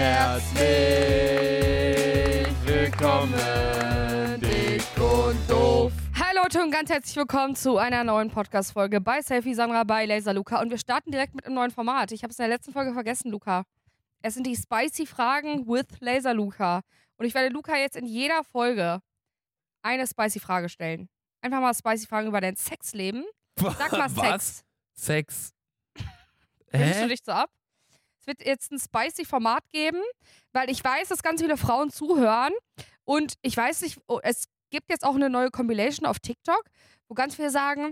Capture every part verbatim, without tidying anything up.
Herzlich willkommen, dick und doof. Hi Leute und ganz herzlich willkommen zu einer neuen Podcast-Folge bei Selfie Sandra, bei Laser Luca. Und wir starten direkt mit einem neuen Format. Ich habe es in der letzten Folge vergessen, Luca. Es sind die Spicy Fragen with Laser Luca. Und ich werde Luca jetzt in jeder Folge eine Spicy Frage stellen. Einfach mal Spicy Fragen über dein Sexleben. Sag mal Sex. Was? Sex. Nimmst du Hä? dich so ab? Es wird jetzt ein spicy Format geben, weil ich weiß, dass ganz viele Frauen zuhören. Und ich weiß nicht, oh, es gibt jetzt auch eine neue Compilation auf TikTok, wo ganz viele sagen,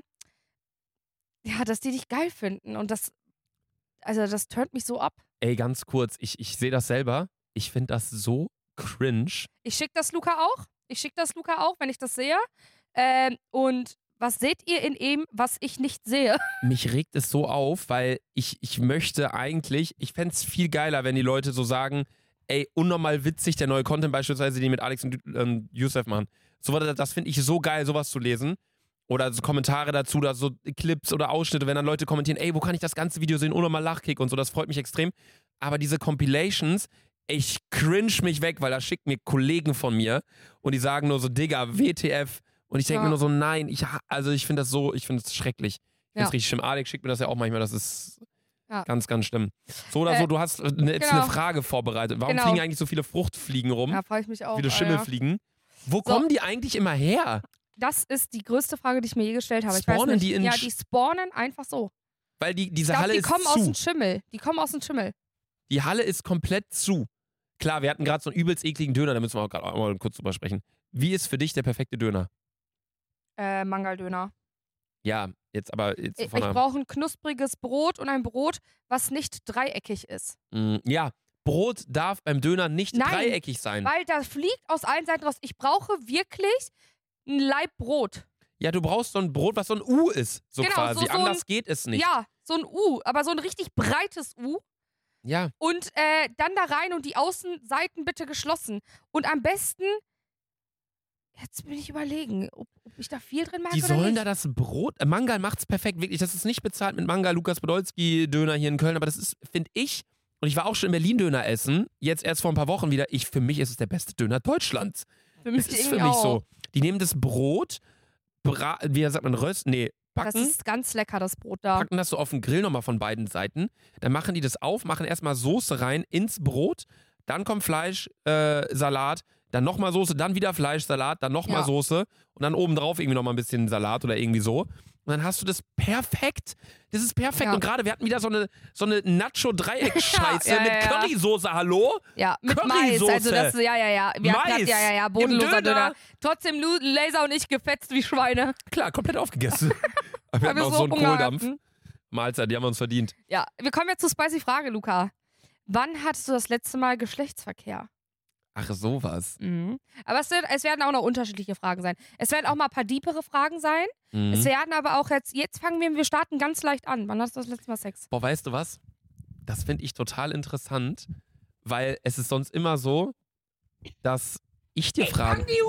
ja, dass die dich geil finden. Und das, also das turnt mich so ab. Ey, ganz kurz, ich, ich sehe das selber. Ich finde das so cringe. Ich schicke das Luca auch. Ich schicke das Luca auch, wenn ich das sehe. Ähm, und was seht ihr in ihm, was ich nicht sehe? Mich regt es so auf, weil ich, ich möchte eigentlich, ich fände es viel geiler, wenn die Leute so sagen, ey, unnormal witzig, der neue Content beispielsweise, den die mit Alex und ähm, Youssef machen. So, das das finde ich so geil, sowas zu lesen. Oder so Kommentare dazu, oder so Clips oder Ausschnitte, wenn dann Leute kommentieren, ey, wo kann ich das ganze Video sehen, unnormal Lachkick und so, das freut mich extrem. Aber diese Compilations, ich cringe mich weg, weil da schicken mir Kollegen von mir und die sagen nur so, Digga, W T F. Und ich denke Ja. mir nur so, nein, ich, ha- also ich finde das so, ich finde das schrecklich. Ich finde Ja. das richtig schlimm. Alex schickt mir das ja auch manchmal, das ist Ja. ganz, ganz schlimm. So oder Äh, so, du hast eine, jetzt genau. eine Frage vorbereitet. Warum Genau. fliegen eigentlich so viele Fruchtfliegen rum? Ja, freue ich mich auch. viele Alter. Schimmelfliegen? Wo kommen die eigentlich immer her? Das ist die größte Frage, die ich mir je gestellt habe. Ich weiß Spawnen nicht. die in ja, Sch- die spawnen einfach so. Weil die, Ich diese glaube, Halle die ist kommen aus zu. dem Schimmel. Die kommen aus dem Schimmel. Die Halle ist komplett zu. Klar, wir hatten gerade so einen übelst ekligen Döner, da müssen wir auch gerade mal kurz drüber sprechen. Wie ist für dich der perfekte Döner? Äh, Mangaldöner. Ja, jetzt aber jetzt Ich, von ich der, brauche ein knuspriges Brot und ein Brot, was nicht dreieckig ist. Mm, ja, Brot darf beim Döner nicht Nein, dreieckig sein. Weil da fliegt aus allen Seiten raus. Ich brauche wirklich ein Laib Brot. Ja, du brauchst so ein Brot, was so ein U ist, so Genau, quasi. so- so ein- Anders geht es nicht. Ja, so ein U, aber so ein richtig breites U. Ja. Und äh, dann da rein und die Außenseiten bitte geschlossen. Und am besten, jetzt bin ich überlegen, ob, ob ich da viel drin mag Die oder sollen nicht. da das Brot. äh, Mangal macht's perfekt, wirklich. Das ist nicht bezahlt mit Mangal, Lukas Podolski Döner hier in Köln, aber das ist, finde ich, und ich war auch schon in Berlin Döner essen, jetzt erst vor ein paar Wochen wieder. Ich, für mich ist es der beste Döner Deutschlands. Für Das mich ist für irgendwie mich auch. so. Die nehmen das Brot, bra wie sagt man, röst, nee, Das backen, ist ganz lecker, das Brot da. packen das so auf den Grill nochmal von beiden Seiten. Dann machen die das auf, machen erstmal Soße rein ins Brot, dann kommt Fleisch, äh, Salat, dann nochmal Soße, dann wieder Fleisch, Salat, dann nochmal Ja. Soße und dann obendrauf irgendwie nochmal ein bisschen Salat oder irgendwie so. Und dann hast du das perfekt. Das ist perfekt. Ja. Und gerade, wir hatten wieder so eine, so eine Nacho-Dreieck-Scheiße Ja, ja, mit ja, ja. Currysoße, hallo? Ja, mit Mais. Currysoße. Also das, ja, ja, ja. Wir hatten Mais grad, ja, ja, ja, im bodenloser Döner. Döner. Trotzdem Lu- Laser und ich gefetzt wie Schweine. Klar, komplett aufgegessen. Aber wir Weil hatten wir auch so so einen Hunger Kohldampf. hatten. Mahlzeit, die haben wir uns verdient. Ja, wir kommen jetzt zur spicy Frage, Luca. Wann hattest du das letzte Mal Geschlechtsverkehr? Ach, sowas. Mhm. Aber es, wird, es werden auch noch unterschiedliche Fragen sein. Es werden auch mal ein paar diepere Fragen sein. Mhm. Es werden aber auch jetzt, jetzt fangen wir, wir starten ganz leicht an. Wann hast du das letzte Mal Sex? Boah, weißt du was? Das finde ich total interessant, weil es ist sonst immer so, dass ich dir Fragen... die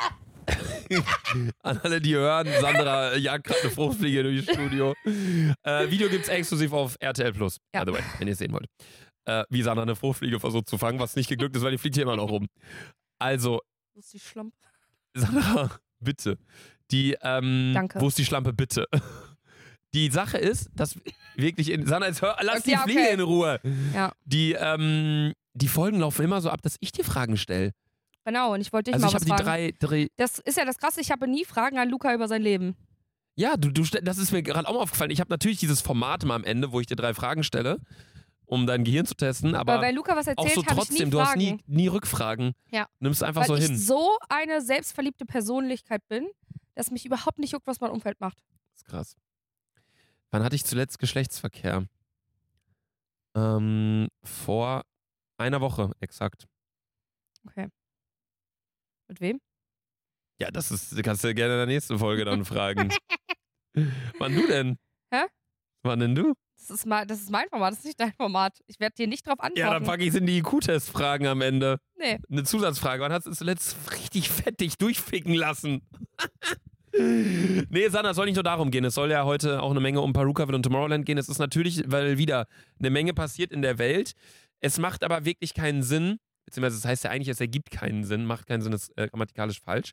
Hure! An alle, die hören, Sandra jagt gerade eine Fruchtfliege durchs Studio. Äh, Video gibt's exklusiv auf R T L Plus, Ja. by the way, wenn ihr es sehen wollt. Äh, wie Sandra eine Fruchtfliege versucht zu fangen, was nicht geglückt ist, weil die fliegt hier immer noch rum. Also, Wo ist die Schlampe? Sandra, bitte. Die, ähm, Danke. Wo ist die Schlampe, bitte? Die Sache ist, dass wirklich in. Sandra, jetzt hör, lass Okay, die Fliege okay. in Ruhe. Ja. Die, ähm, die Folgen laufen immer so ab, dass ich dir Fragen stelle. Genau, und ich wollte dich Also mal ich was habe die fragen. drei, drei. Das ist ja das Krasse, ich habe nie Fragen an Luca über sein Leben. Ja, du, du, stell- das ist mir gerade auch mal aufgefallen. Ich habe natürlich dieses Format mal am Ende, wo ich dir drei Fragen stelle, um dein Gehirn zu testen, aber Aber wenn Luca was auch erzählt, so habe ich trotzdem, nie du hast Fragen. nie, nie Rückfragen. Ja. Nimmst einfach weil so ich hin. so eine selbstverliebte Persönlichkeit bin, dass mich überhaupt nicht juckt, was mein Umfeld macht. Das ist krass. Wann hatte ich zuletzt Geschlechtsverkehr? Ähm, vor einer Woche, exakt. Okay. Mit wem? Ja, das ist, kannst du gerne in der nächsten Folge dann fragen. Wann du denn? Hä? Wann denn du? Das ist, mal, das ist mein Format, das ist nicht dein Format. Ich werde dir nicht drauf antworten. Ja, dann packe ich es in die I Q-Test-Fragen am Ende. Nee. Eine Zusatzfrage. Wann hast du zuletzt richtig fett dich durchficken lassen? Nee, Sandra, es soll nicht nur darum gehen. Es soll ja heute auch eine Menge um Perukaville und Tomorrowland gehen. Es ist natürlich, weil wieder eine Menge passiert in der Welt. Es macht aber wirklich keinen Sinn, beziehungsweise das heißt ja eigentlich, es ergibt keinen Sinn, macht keinen Sinn, ist äh, grammatikalisch falsch.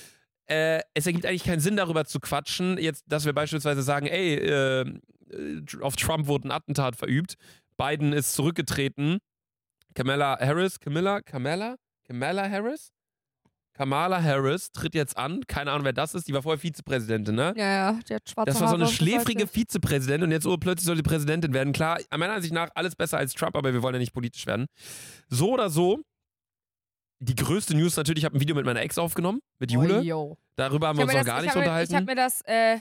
Äh, es ergibt eigentlich keinen Sinn, darüber zu quatschen, jetzt, dass wir beispielsweise sagen, ey, äh, auf Trump wurde ein Attentat verübt, Biden ist zurückgetreten, Kamala Harris, Camilla, Kamala, Kamala Harris? Kamala Harris tritt jetzt an, keine Ahnung, wer das ist, die war vorher Vizepräsidentin, ne? Ja, ja, die hat schwarze Das war so eine Haare, schläfrige weiß ich. Vizepräsidentin und jetzt oh, plötzlich soll die Präsidentin werden. Klar, meiner Ansicht nach alles besser als Trump, aber wir wollen ja nicht politisch werden. So oder so, die größte News natürlich, ich habe ein Video mit meiner Ex aufgenommen, mit Jule. Oh, yo. Darüber haben Ich wir hab uns mir noch das- gar ich nicht hab mir- unterhalten. Ich habe mir das, äh,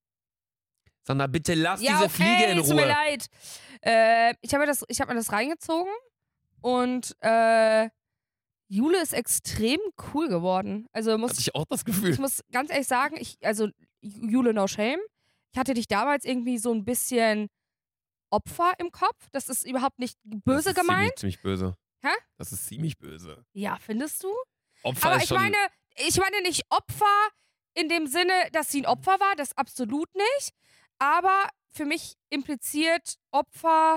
Sandra, bitte lass ja, diese okay, Fliege in tut mir Ruhe. leid. Äh, ich habe mir, das- ich hab mir das reingezogen und äh, Jule ist extrem cool geworden. Also muss Hatte ich auch das ich Gefühl. muss ganz ehrlich sagen, ich, also Jule, no shame. Ich hatte dich damals irgendwie so ein bisschen Opfer im Kopf. Das ist überhaupt nicht böse das ist gemeint. Ziemlich, ziemlich böse. Hä? Das ist ziemlich böse. Ja, findest du? Opfer Aber ist ich schon... meine, ich meine nicht Opfer in dem Sinne, dass sie ein Opfer war, das absolut nicht. Aber für mich impliziert Opfer.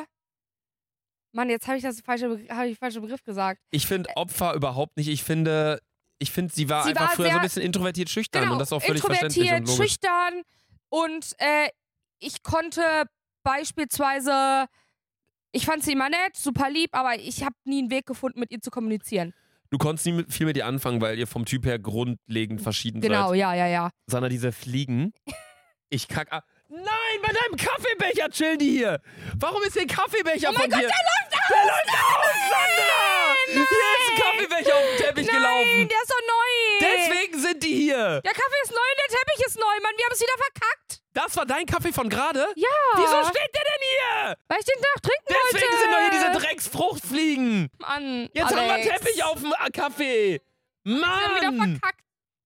Mann, jetzt habe ich das falsche, hab ich falsche Begriff gesagt. Ich finde Opfer überhaupt nicht. Ich finde, ich finde, sie war Sie einfach war früher so sehr- ein bisschen introvertiert, schüchtern Genau, und das ist auch völlig verständlich und introvertiert, logisch. schüchtern und äh, ich konnte beispielsweise, ich fand sie immer nett, super lieb, aber ich habe nie einen Weg gefunden, mit ihr zu kommunizieren. Du konntest nie mit, viel mit ihr anfangen, weil ihr vom Typ her grundlegend verschieden Genau, seid. ja, ja, ja. Sandra, diese Fliegen. Ich kack ab. Nein, bei deinem Kaffeebecher chillen die hier. Warum ist hier ein Kaffeebecher Oh mein von Gott, dir? der läuft aus! Der läuft aus, Sandra! Hier ist ein Kaffeebecher auf den Teppich Nein, gelaufen. der ist doch neu! Deswegen sind die hier. Der Kaffee ist neu und der Teppich ist neu, Mann. Wir haben es wieder verkackt. Das war dein Kaffee von gerade? Ja. Wieso steht der denn hier? Weil ich den noch trinken Deswegen wollte. sind doch hier diese Drecksfruchtfliegen. Mann, Jetzt haben wir Alex. Teppich auf dem Kaffee. Wir haben wieder Mann. verkackt.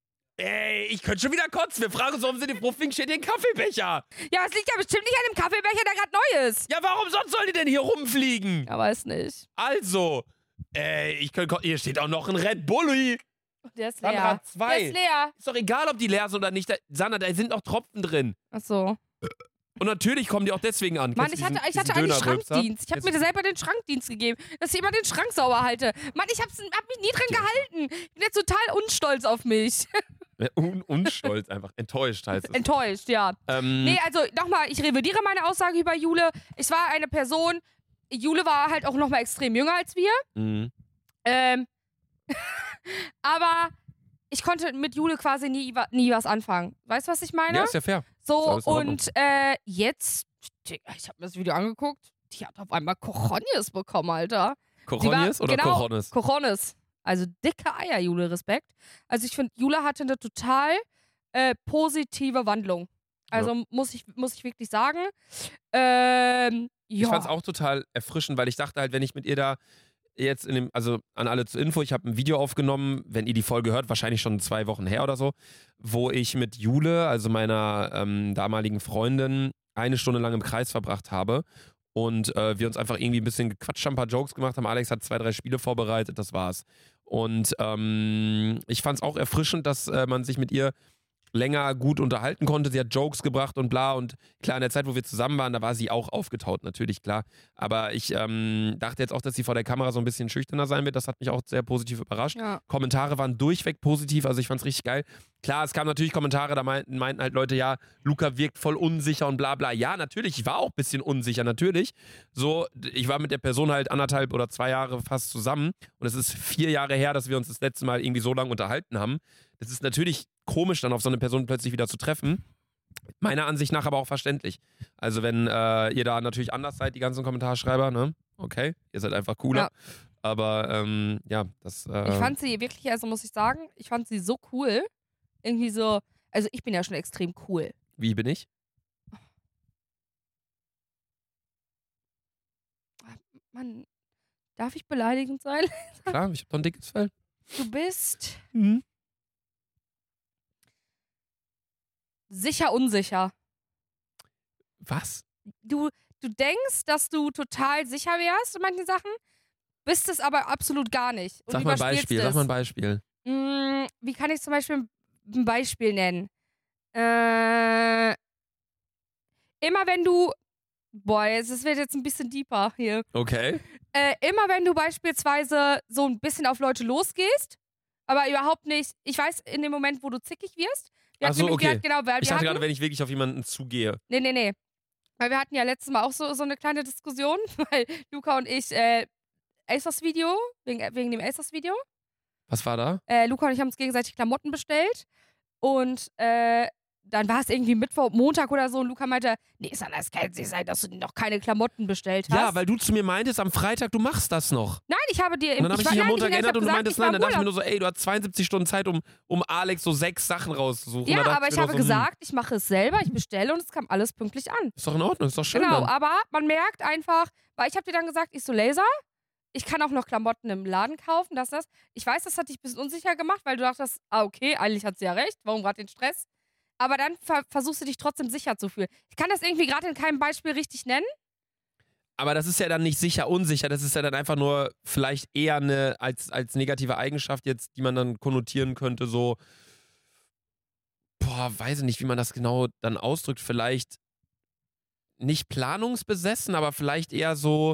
Ey, ich könnte schon wieder kotzen. Wir fragen uns, warum sind die Fruchtfliegen, steht hier ein Kaffeebecher. Ja, es liegt ja bestimmt nicht an dem Kaffeebecher, der gerade neu ist. Ja, warum sonst sollen die denn hier rumfliegen? Ja, weiß nicht. Also, ey, ich könnte ko- hier steht auch noch ein Red Bulli. Der ist Sandra, leer. zwei. Der ist leer. Ist doch egal, ob die leer sind oder nicht. Da, Sandra, da sind noch Tropfen drin. Ach so. Und natürlich kommen die auch deswegen an. Mann, Kennst ich du hatte, diesen- ich hatte diesen eigentlich Dönerrülpser? Schrankdienst. Ich habe mir selber den Schrankdienst gegeben, dass ich immer den Schrank sauber halte. Mann, ich hab's, hab mich nie dran gehalten. Ich bin jetzt total unstolz auf mich. Ja, un unstolz einfach. Enttäuscht heißt es. Enttäuscht, ja. ähm, Nee, also nochmal, ich revidiere meine Aussage über Jule. Ich war eine Person, Jule war halt auch nochmal extrem jünger als wir. mhm. Ähm, aber ich konnte mit Jule quasi nie, wa- nie was anfangen. Weißt du, was ich meine? Ja, ist ja fair. Ist So, alles in Ordnung. und äh, jetzt, ich habe mir das Video angeguckt, die hat auf einmal Cojones bekommen, Alter. Cojones war- oder genau, Cojones? Cojones. Also dicke Eier, Jule, Respekt. Also ich finde, Jule hatte eine total äh, positive Wandlung. Also muss, ich, muss ich wirklich sagen. Ähm, ja. Ich fand es auch total erfrischend, weil ich dachte halt, wenn ich mit ihr da jetzt in dem, also an alle zur Info, ich habe ein Video aufgenommen, wenn ihr die Folge hört, wahrscheinlich schon zwei Wochen her oder so, wo ich mit Jule, also meiner ähm, damaligen Freundin, eine Stunde lang im Kreis verbracht habe und äh, wir uns einfach irgendwie ein bisschen gequatscht haben, ein paar Jokes gemacht haben. Alex hat zwei, drei Spiele vorbereitet, das war's. Und ähm, ich fand es auch erfrischend, dass äh, man sich mit ihr länger gut unterhalten konnte. Sie hat Jokes gebracht und bla. Und klar, in der Zeit, wo wir zusammen waren, da war sie auch aufgetaut, natürlich, klar. Aber ich ähm, dachte jetzt auch, dass sie vor der Kamera so ein bisschen schüchterner sein wird. Das hat mich auch sehr positiv überrascht. Ja. Kommentare waren durchweg positiv, also ich fand's richtig geil. Klar, es kamen natürlich Kommentare, da meinten, meinten halt Leute, ja, Luca wirkt voll unsicher und bla bla. Ja, natürlich, ich war auch ein bisschen unsicher, natürlich. So, ich war mit der Person halt anderthalb oder zwei Jahre fast zusammen und es ist vier Jahre her, dass wir uns das letzte Mal irgendwie so lange unterhalten haben. Das ist natürlich komisch, dann auf so eine Person plötzlich wieder zu treffen. Meiner Ansicht nach aber auch verständlich. Also wenn äh, ihr da natürlich anders seid, die ganzen Kommentarschreiber, ne? Okay, ihr seid einfach cooler. Ja. Aber ähm, ja, das... Äh, Ich fand sie wirklich, also muss ich sagen, ich fand sie so cool. Irgendwie so, also ich bin ja schon extrem cool. Wie bin ich? Mann, darf ich beleidigend sein? Klar, ich hab doch ein dickes Fell. Du bist Mhm. sicher unsicher. Was? Du, du denkst, dass du total sicher wärst in manchen Sachen, bist es aber absolut gar nicht. Und Sag mal ein überspielst Beispiel, es. sag mal ein Beispiel. Mm, wie kann ich zum Beispiel ein Beispiel nennen? Äh, immer wenn du, boah, jetzt, es wird jetzt ein bisschen deeper hier. Okay. Äh, immer wenn du beispielsweise so ein bisschen auf Leute losgehst, aber überhaupt nicht, ich weiß, in dem Moment, wo du zickig wirst, wir Ach hatten so, nämlich, wir okay. hatten, genau, weil Ich wir dachte gerade, hatten, wenn ich wirklich auf jemanden zugehe. nee, nee, nee, weil wir hatten ja letztes Mal auch so, so eine kleine Diskussion, weil Luca und ich, äh, ASOS-Video, wegen, wegen dem ASOS-Video, Was war da? äh, Luca und ich haben uns gegenseitig Klamotten bestellt und, äh, dann war es irgendwie Mittwoch, Montag oder so und Luca meinte, nee, Sandra, es kann jetzt nicht sein, dass du noch keine Klamotten bestellt hast. Ja, weil du zu mir meintest am Freitag, du machst das noch. Nein, ich habe dir... Und dann habe ich war- dich am nein, Montag ich- ich erinnert hab und du gesagt, meintest ich war nein. Dann dachte ich mir Urlaub. nur so, ey, du hast zweiundsiebzig Stunden Zeit, um, um Alex so sechs Sachen rauszusuchen. Ja, Da dachte aber ich mir habe nur so, gesagt, ich mache es selber, ich bestelle und es kam alles pünktlich an. Hm, ist doch in Ordnung, ist doch schön. Genau, Dann. aber man merkt einfach, weil ich habe dir dann gesagt, ich so, Laser, ich kann auch noch Klamotten im Laden kaufen, das, das. Ich weiß, das hat dich ein bisschen unsicher gemacht, weil du dachtest, ah, okay, eigentlich hat sie ja recht, warum gerade den Stress? Aber dann ver versuchst du dich trotzdem sicher zu fühlen. Ich kann das irgendwie gerade in keinem Beispiel richtig nennen. Aber das ist ja dann nicht sicher, unsicher. Das ist ja dann einfach nur vielleicht eher eine als, als negative Eigenschaft jetzt, die man dann konnotieren könnte, so, boah, weiß ich nicht, wie man das genau dann ausdrückt. Vielleicht nicht planungsbesessen, aber vielleicht eher so,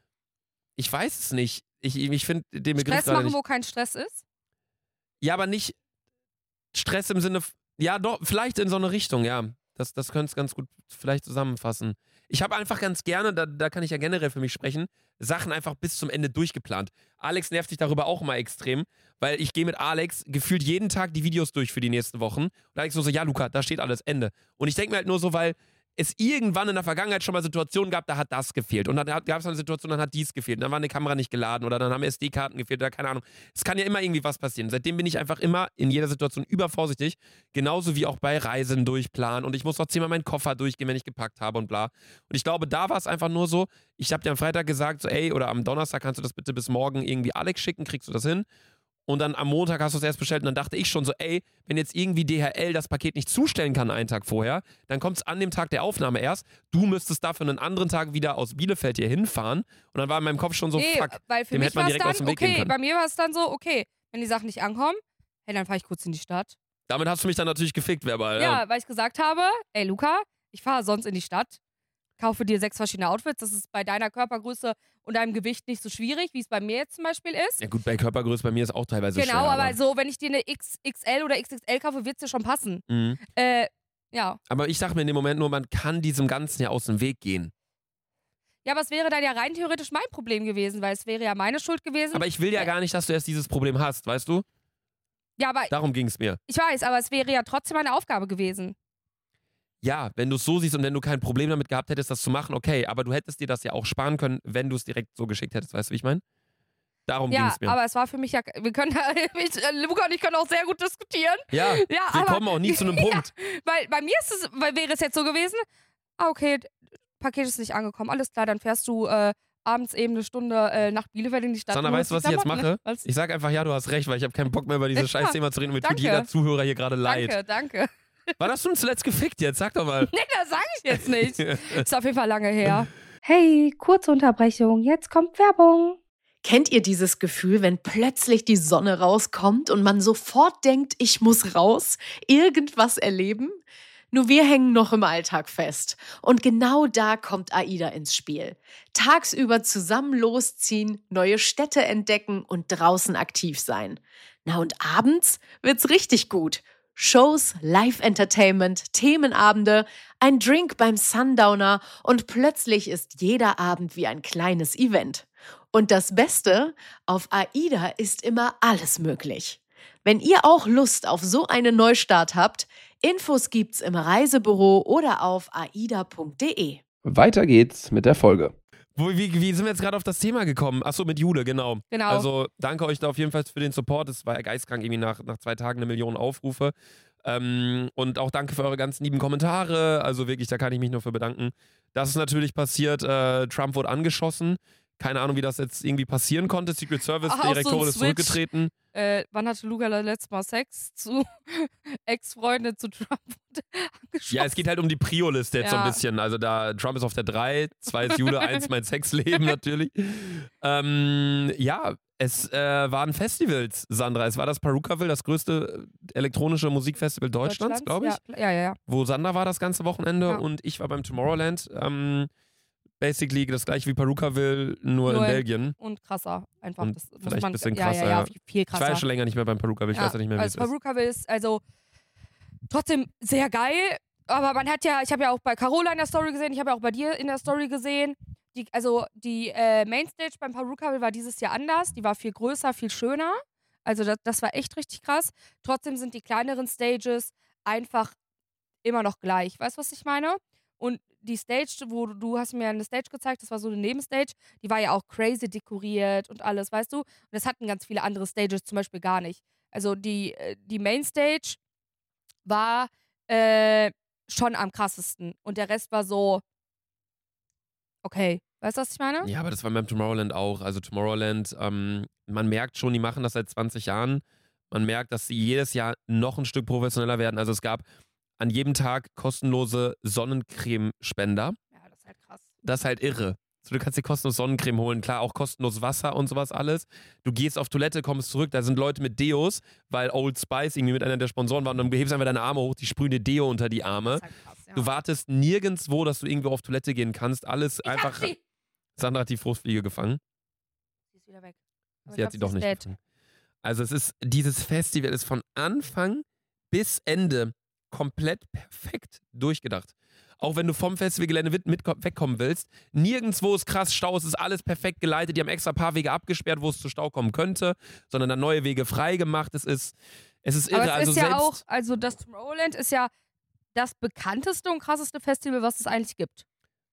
ich weiß es nicht. Ich, ich finde den Begriff Stress gerade machen, nicht. wo kein Stress ist. Ja, aber nicht Stress im Sinne, f- ja doch, vielleicht in so eine Richtung, ja. Das, das könnte es ganz gut vielleicht zusammenfassen. Ich habe einfach ganz gerne, da, da kann ich ja generell für mich sprechen, Sachen einfach bis zum Ende durchgeplant. Alex nervt sich darüber auch immer extrem, weil ich gehe mit Alex gefühlt jeden Tag die Videos durch für die nächsten Wochen. Und Alex so, so ja Luca, da steht alles, Ende. Und ich denke mir halt nur so, weil es irgendwann in der Vergangenheit schon mal Situationen gab, da hat das gefehlt. Und dann gab es eine Situation, dann hat dies gefehlt. Und dann war eine Kamera nicht geladen oder dann haben S D-Karten gefehlt oder keine Ahnung. Es kann ja immer irgendwie was passieren. Seitdem bin ich einfach immer in jeder Situation übervorsichtig. Genauso wie auch bei Reisen durchplanen. Und ich muss auch zehnmal meinen Koffer durchgehen, wenn ich gepackt habe und bla. Und ich glaube, da war es einfach nur so, ich habe dir am Freitag gesagt, so ey, oder am Donnerstag kannst du das bitte bis morgen irgendwie Alex schicken, kriegst du das hin? Und dann am Montag hast du es erst bestellt und dann dachte ich schon so, ey, wenn jetzt irgendwie D H L das Paket nicht zustellen kann einen Tag vorher, dann kommt es an dem Tag der Aufnahme erst. Du müsstest dafür einen anderen Tag wieder aus Bielefeld hier hinfahren. Und dann war in meinem Kopf schon so, nee, fuck, weil für dem mich hätte man war es direkt aus dann, dem Weg gehen okay, können. bei mir war es dann so, okay, wenn die Sachen nicht ankommen, hey, dann fahre ich kurz in die Stadt. Damit hast du mich dann natürlich gefickt, verbal. Ja, Ja. weil ich gesagt habe, ey Luca, ich fahre sonst in die Stadt, kaufe dir sechs verschiedene Outfits, das ist bei deiner Körpergröße und deinem Gewicht nicht so schwierig, wie es bei mir jetzt zum Beispiel ist. Ja gut, bei Körpergröße bei mir ist auch teilweise genau, schwer. aber so, wenn ich dir eine X X L oder X X L kaufe, wird es dir schon passen. Mhm. Äh, ja. Aber ich sag mir in dem Moment nur, man kann diesem Ganzen ja aus dem Weg gehen. Ja, aber es wäre dann ja rein theoretisch mein Problem gewesen, weil es wäre ja meine Schuld gewesen. Aber ich will ja Äh. gar nicht, dass du erst dieses Problem hast, weißt du? ja, aber Darum ging es mir. ich weiß, aber es wäre ja trotzdem meine Aufgabe gewesen. Ja, wenn du es so siehst und wenn du kein Problem damit gehabt hättest, das zu machen, okay, aber du hättest dir das ja auch sparen können, wenn du es direkt so geschickt hättest, weißt du, wie ich meine? Darum ging Ja, es mir. aber es war für mich ja, wir können, ich, äh, Luca und ich können auch sehr gut diskutieren. ja, Ja, wir aber, kommen auch nie zu einem Punkt. weil bei mir ist es, weil wäre es jetzt so gewesen, ah, okay, Paket ist nicht angekommen, alles klar, dann fährst du äh, abends eben eine Stunde äh, nach Bielefeld in die Stadt. Sandra, und weißt du, holst was die ich jetzt Klamotten, mache? ne? Was? Ich sag einfach, ja, du hast recht, weil ich habe keinen Bock mehr über dieses Ja, Scheißthema zu reden und mir tut danke. jeder Zuhörer hier gerade leid. Danke, danke. Wann hast du denn zuletzt gefickt jetzt? Sag doch mal. Nee, das sage ich jetzt nicht. Ist auf jeden Fall lange her. Hey, kurze Unterbrechung, jetzt kommt Werbung. Kennt ihr dieses Gefühl, wenn plötzlich die Sonne rauskommt und man sofort denkt, ich muss raus, irgendwas erleben? Nur wir hängen noch im Alltag fest. Und genau da kommt AIDA ins Spiel. Tagsüber zusammen losziehen, neue Städte entdecken und draußen aktiv sein. Na und abends wird's richtig gut. Shows, Live-Entertainment, Themenabende, ein Drink beim Sundowner und plötzlich ist jeder Abend wie ein kleines Event. Und das Beste, auf AIDA ist immer alles möglich. Wenn ihr auch Lust auf so einen Neustart habt, Infos gibt's im Reisebüro oder auf aida punkt de. Weiter geht's mit der Folge. Wo, wie, wie sind wir jetzt gerade auf das Thema gekommen? Achso, mit Jule, genau. Genau. Also danke euch da auf jeden Fall für den Support. Es war ja geistkrank, irgendwie nach, nach zwei Tagen eine Million Aufrufe. Ähm, und auch danke für eure ganzen lieben Kommentare. Also wirklich, da kann ich mich nur für bedanken. Das ist natürlich passiert. Äh, Trump wurde angeschossen. Keine Ahnung, wie das jetzt irgendwie passieren konnte. Secret Service, Ach, auch so ein Direktorin ist Switch. zurückgetreten. Äh, wann hatte Luca das letzte Mal Sex? Zu Ex-Freundin zu Trump wurde angeschossen. Ja, es geht halt um die Prio-Liste jetzt so Ja. ein bisschen. Also da Trump ist auf der drei, zwei ist Jule, eins mein Sexleben natürlich. Ähm, ja, es äh, waren Festivals, Sandra. Es war das Perukaville, das größte elektronische Musikfestival Deutschlands, glaube ich. Ja, ja, ja. Wo Sandra war das ganze Wochenende Ja. und ich war beim Tomorrowland. Ähm, basically das gleiche wie Palookaville, nur, Nur in Belgien. Und krasser. Einfach. Und Das muss vielleicht man, ein bisschen ja, krasser. Ja, ja, ja. viel, viel Ich krasser. war ja schon länger nicht mehr beim Palookaville, ich ja, weiß ja nicht mehr, wie also es ist. Palookaville ist also trotzdem sehr geil, aber man hat ja, ich habe ja auch bei Carola in der Story gesehen, ich habe ja auch bei dir in der Story gesehen, die, also die äh, Mainstage beim Palookaville war dieses Jahr anders, die war viel größer, viel schöner, also das, das war echt richtig krass. Trotzdem sind die kleineren Stages einfach immer noch gleich, weißt du, was ich meine? Und die Stage, wo du, du hast mir eine Stage gezeigt, das war so eine Nebenstage, die war ja auch crazy dekoriert und alles, weißt du? Und das hatten ganz viele andere Stages zum Beispiel gar nicht. Also die, äh, die Mainstage war äh, schon am krassesten. Und der Rest war so, okay. Weißt du, was ich meine? Ja, aber das war beim Tomorrowland auch. Also Tomorrowland, ähm, man merkt schon, die machen das seit zwanzig Jahren. Man merkt, dass sie jedes Jahr noch ein Stück professioneller werden. Also es gab an jedem Tag kostenlose Sonnencremespender. Ja, das ist halt krass. Das ist halt irre. So, du kannst dir kostenlos Sonnencreme holen, klar, auch kostenlos Wasser und sowas alles. Du gehst auf Toilette, kommst zurück, da sind Leute mit Deos, weil Old Spice irgendwie mit einer der Sponsoren war und dann hebst einfach deine Arme hoch, die sprühen dir Deo unter die Arme. Das ist halt krass, ja. Du wartest nirgendwo, dass du irgendwo auf Toilette gehen kannst. Alles Ich einfach. hab sie. Sandra hat die Fruchtfliege gefangen. Sie ist wieder weg. Aber Sie ich hat glaub, sie doch ist nicht dead. gefangen. Also es ist, dieses Festival ist von Anfang bis Ende komplett perfekt durchgedacht. Auch wenn du vom Festivalgelände mit, mit wegkommen willst, nirgendwo ist krass Stau, es ist alles perfekt geleitet. Die haben extra ein paar Wege abgesperrt, wo es zu Stau kommen könnte, sondern dann neue Wege frei gemacht. Es ist, es ist irre. Aber es also ist ja selbst, auch, also das Tomorrowland ist ja das bekannteste und krasseste Festival, was es eigentlich gibt.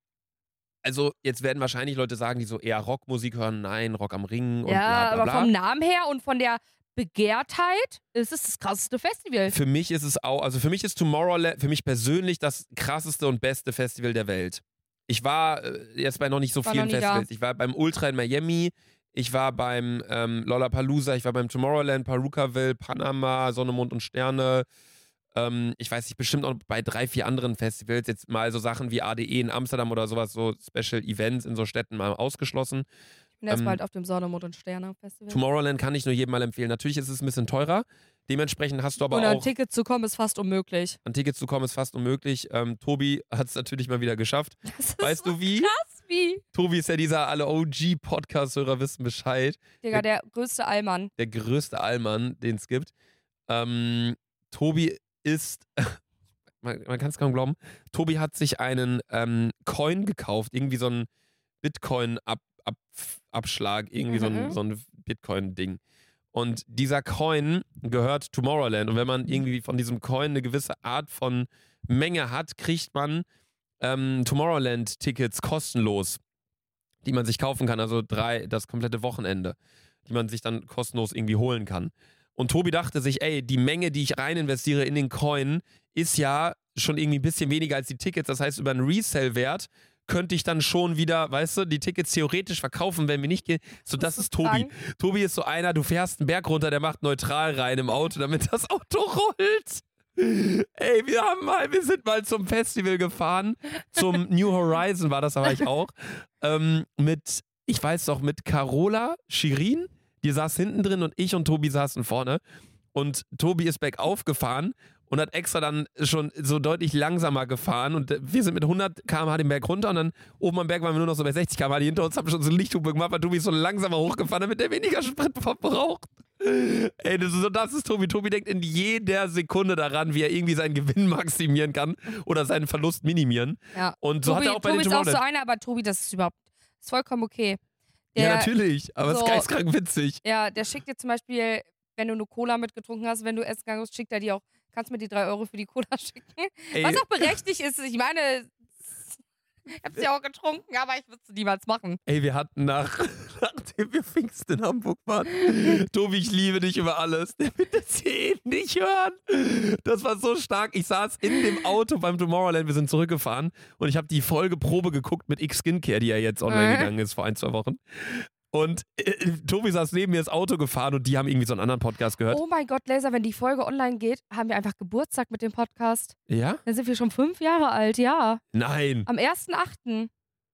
also jetzt werden wahrscheinlich Leute sagen, die so eher Rockmusik hören, nein, Rock am Ring und ja, bla bla aber bla. vom Namen her und von der Begehrtheit ist es das krasseste Festival. Für mich ist es auch, also für mich ist Tomorrowland, für mich persönlich das krasseste und beste Festival der Welt. Ich war äh, jetzt bei noch nicht so War vielen noch nie Festivals. Ich war beim Ultra in Miami, ich war beim ähm, Lollapalooza, ich war beim Tomorrowland, Palookaville, Panama, Sonne, Mond und Sterne. Ähm, ich weiß nicht, bestimmt auch bei drei, vier anderen Festivals. Jetzt mal so Sachen wie A D E in Amsterdam oder sowas, so Special Events in so Städten mal ausgeschlossen. Ich bin erst ähm, bald auf dem Sonne, Mond und Sterne Festival. Tomorrowland kann ich nur jedem mal empfehlen. Natürlich ist es ein bisschen teurer. Dementsprechend hast du aber und an auch... Ticket zu kommen ist fast unmöglich. An Tickets zu kommen ist fast unmöglich. Ähm, Tobi hat es natürlich mal wieder geschafft. Das ist Weißt so du wie? krass wie. Tobi ist ja dieser alle O G-Podcast-Hörer wissen Bescheid. Digga, der größte Allmann. Der größte Allmann, den es gibt. Ähm, Tobi ist, man, man kann es kaum glauben, Tobi hat sich einen ähm, Coin gekauft, irgendwie so ein Bitcoin-Abschlag, irgendwie so ein, Mhm. so ein Bitcoin-Ding. Und dieser Coin gehört Tomorrowland. Und wenn man irgendwie von diesem Coin eine gewisse Art von Menge hat, kriegt man ähm, Tomorrowland-Tickets kostenlos, die man sich kaufen kann. Also drei, das komplette Wochenende, die man sich dann kostenlos irgendwie holen kann. Und Tobi dachte sich, ey, die Menge, die ich rein investiere in den Coin, ist ja schon irgendwie ein bisschen weniger als die Tickets. Das heißt, über einen Resell-Wert könnte ich dann schon wieder, weißt du, die Tickets theoretisch verkaufen, wenn wir nicht gehen. So, das ist Tobi. Tobi ist so einer, du fährst einen Berg runter, der macht neutral rein im Auto, damit das Auto rollt. Ey, wir haben mal, wir sind mal zum Festival gefahren, zum New Horizon war das, da war ich auch, ähm, mit, ich weiß doch, mit Carola, Shirin, die saß hinten drin und ich und Tobi saßen vorne und Tobi ist bergauf gefahren und hat extra dann schon so deutlich langsamer gefahren und wir sind mit hundert Kilometer pro Stunde den Berg runter und dann oben am Berg waren wir nur noch so bei sechzig Kilometer pro Stunde, die hinter uns haben schon so eine Lichthupe gemacht, weil Tobi ist so langsamer hochgefahren, damit er weniger Sprit verbraucht. Ey, das ist, so, das ist Tobi. Tobi denkt in jeder Sekunde daran, wie er irgendwie seinen Gewinn maximieren kann oder seinen Verlust minimieren. Ja. Und so Tobi, hat er auch bei Tobi den ist auch so Tomorrowland. einer, aber Tobi, das ist überhaupt ist vollkommen okay. Der, Ja, natürlich, aber es so- ist geistkrank witzig. Ja, der schickt dir zum Beispiel, wenn du eine Cola mitgetrunken hast, wenn du essen gegangen bist, schickt er dir auch, kannst mir die drei Euro für die Cola schicken. Ey, Was auch berechtigt ist. Ich meine, ich hab's ja auch getrunken, aber ich würde es niemals machen. ey, wir hatten nach, nachdem wir Pfingsten in Hamburg waren, Tobi, ich liebe dich über alles. Der wird das hier eh nicht hören. Das war so stark. Ich saß in dem Auto beim Tomorrowland, wir sind zurückgefahren und ich habe die Folge Probe geguckt mit X Skincare, die ja jetzt online Mhm. gegangen ist vor ein, zwei Wochen. Und äh, Tobi saß neben mir ins Auto gefahren und die haben irgendwie so einen anderen Podcast gehört. Oh mein Gott, Laser, wenn die Folge online geht, haben wir einfach Geburtstag mit dem Podcast. Ja? Dann sind wir schon fünf Jahre alt, ja. Nein. Am ersten achten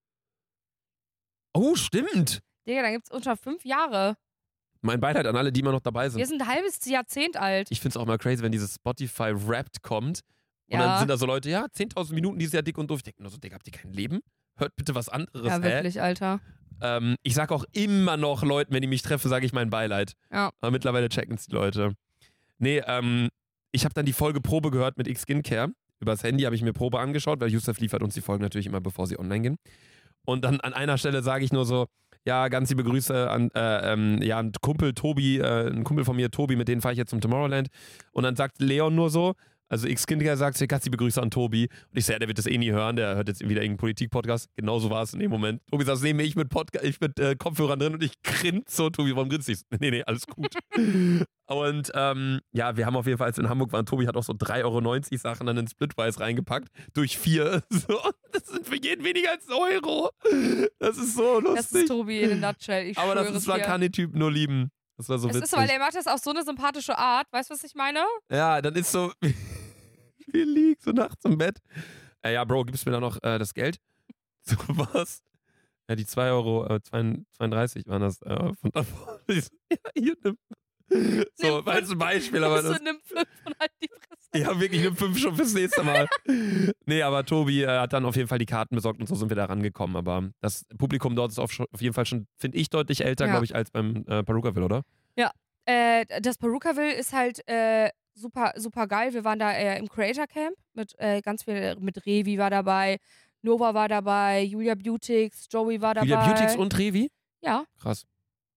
Oh, stimmt. Digga, dann gibt's uns schon fünf Jahre. Mein Beileid an alle, die immer noch dabei sind. Wir sind ein halbes Jahrzehnt alt. Ich find's auch mal crazy, wenn dieses Spotify Wrapped kommt. Und Ja. dann sind da so Leute, ja, zehntausend Minuten dieses Jahr dick und doof. Ich denke nur so, Digga, habt ihr kein Leben? hört bitte was anderes. Ja, hä? wirklich, Alter. Ähm, ich sag auch immer noch Leuten, wenn die mich treffen, sage ich mein Beileid. Ja. Aber mittlerweile checken es die Leute. Nee, ähm, ich habe dann die Folge Probe gehört mit X-Skincare. Übers Handy habe ich mir Probe angeschaut, weil Yusuf liefert uns die Folgen natürlich immer, bevor sie online gehen. Und dann an einer Stelle sage ich nur so, ja, ganz liebe Grüße an äh, ähm, ja, einen Kumpel Tobi, äh, ein Kumpel von mir, Tobi, mit denen fahre ich jetzt zum Tomorrowland. Und dann sagt Leon nur so, also X-Skincare sagt, ganz liebe Grüße an Tobi. Und ich sage, ja, der wird das eh nie hören, der hört jetzt wieder irgendeinen Politik-Podcast. Genauso war es in dem Moment. Tobi saß neben mir, ich mit, Podca- ich mit äh, Kopfhörern drin und ich grinse so, Tobi, warum grinst du? Nee, nee, alles gut. Und ähm, ja, wir haben auf jeden Fall, als wir in Hamburg waren, Tobi hat auch so drei Euro neunzig Sachen dann in Splitwise reingepackt, durch vier. So, das sind für jeden weniger als ein Euro. Das ist so lustig. Das ist Tobi in a nutshell. Ich Aber das schwöre ist, es man dir. kann den Typen nur lieben. Das war so Es witzig. ist, weil er macht das auf so eine sympathische Art. Weißt du, was ich meine? Ja, dann ist so, wir liegen so nachts im Bett. Äh, ja, Bro, gibst du mir da noch äh, das Geld? So was? Ja, die zwei Euro zweiunddreißig waren das äh, von davor. Ja, hier, nimm. So, Nimm als ein Beispiel, aber so das. nimm fünf und halt die Fresse. Ja, wirklich, nimm fünf schon fürs nächste Mal. Nee, aber Tobi äh, hat dann auf jeden Fall die Karten besorgt und so sind wir da rangekommen. Aber das Publikum dort ist auf, auf jeden Fall schon, finde ich, deutlich älter, Ja. glaube ich, als beim äh, Perukaville, oder? Äh, das Perukaville ist halt äh, super, super geil. Wir waren da äh, im Creator Camp mit äh, ganz viel, mit Revi war dabei, Nova war dabei, Julia Beautix, Joey war dabei. Julia Beautix und Revi? Ja. Krass.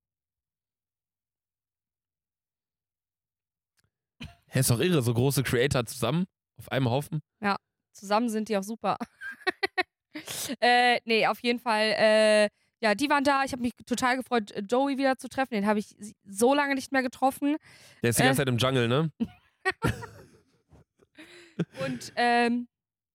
Hä, ist doch irre, so große Creator zusammen auf einem Haufen. Zusammen sind die auch super. äh, nee, auf jeden Fall. Äh, ja, die waren da. Ich habe mich total gefreut, Joey wieder zu treffen. Den habe ich so lange nicht mehr getroffen. Der ist die Äh. ganze Zeit im Jungle, ne? Und, ähm.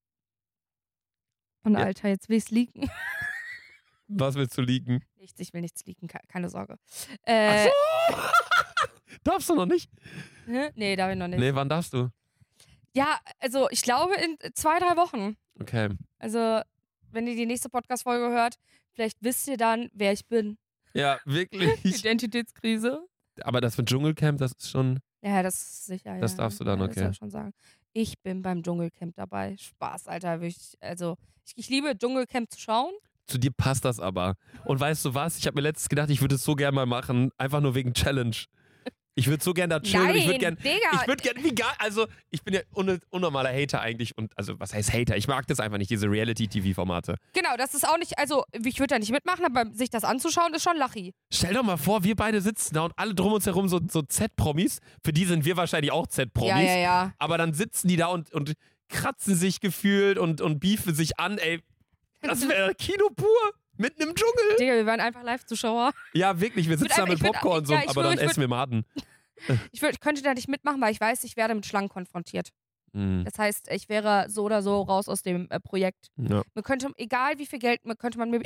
Und Ja. Alter, jetzt will ich's leaken. Was willst du leaken? Nichts, ich will nichts leaken, ke- keine Sorge. Äh, Darfst du noch nicht? hä? Nee, darf ich noch nicht. Nee, wann darfst du? Ja, also ich glaube in zwei, drei Wochen. Okay. Also, wenn ihr die nächste Podcast-Folge hört, vielleicht wisst ihr dann, wer ich bin. Ja, wirklich. Identitätskrise. Aber das mit Dschungelcamp, das ist schon. Ja, das ist sicher. Das ja. darfst du dann, ja, das okay. darf ich schon sagen. Ich bin beim Dschungelcamp dabei. Spaß, Alter. Wirklich, also, ich, ich liebe Dschungelcamp zu schauen. Zu dir passt das aber. Und weißt du was? Ich habe mir letztens gedacht, ich würde es so gerne mal machen, einfach nur wegen Challenge. Ich würde so gerne da chillen. Nein, und ich würde gerne. Digga. Ich würde gerne, wie gar, also ich bin ja un, unnormaler Hater eigentlich und also was heißt Hater? Ich mag das einfach nicht, diese Reality-T V-Formate. Genau, das ist auch nicht, also ich würde da nicht mitmachen, aber sich das anzuschauen ist schon Lachi. Stell doch mal vor, wir beide sitzen da und alle drum uns herum so, so Z-Promis. Für die sind wir wahrscheinlich auch Z-Promis. Ja, ja, ja. Aber dann sitzen die da und, und kratzen sich gefühlt und, und beefen sich an, ey. Das wäre Kino pur. Mitten im Dschungel. Digga, wir waren einfach Live-Zuschauer. Ja, wirklich, wir sitzen würd da einfach- mit ich würd- Popcorn so, ja, ich aber würd- dann ich würd- essen wir Maden. Ich, würd, ich könnte da nicht mitmachen, weil ich weiß, ich werde mit Schlangen konfrontiert. Mhm. Das heißt, ich wäre so oder so raus aus dem äh, Projekt. Ja. Man könnte, egal wie viel Geld, man könnte man mir.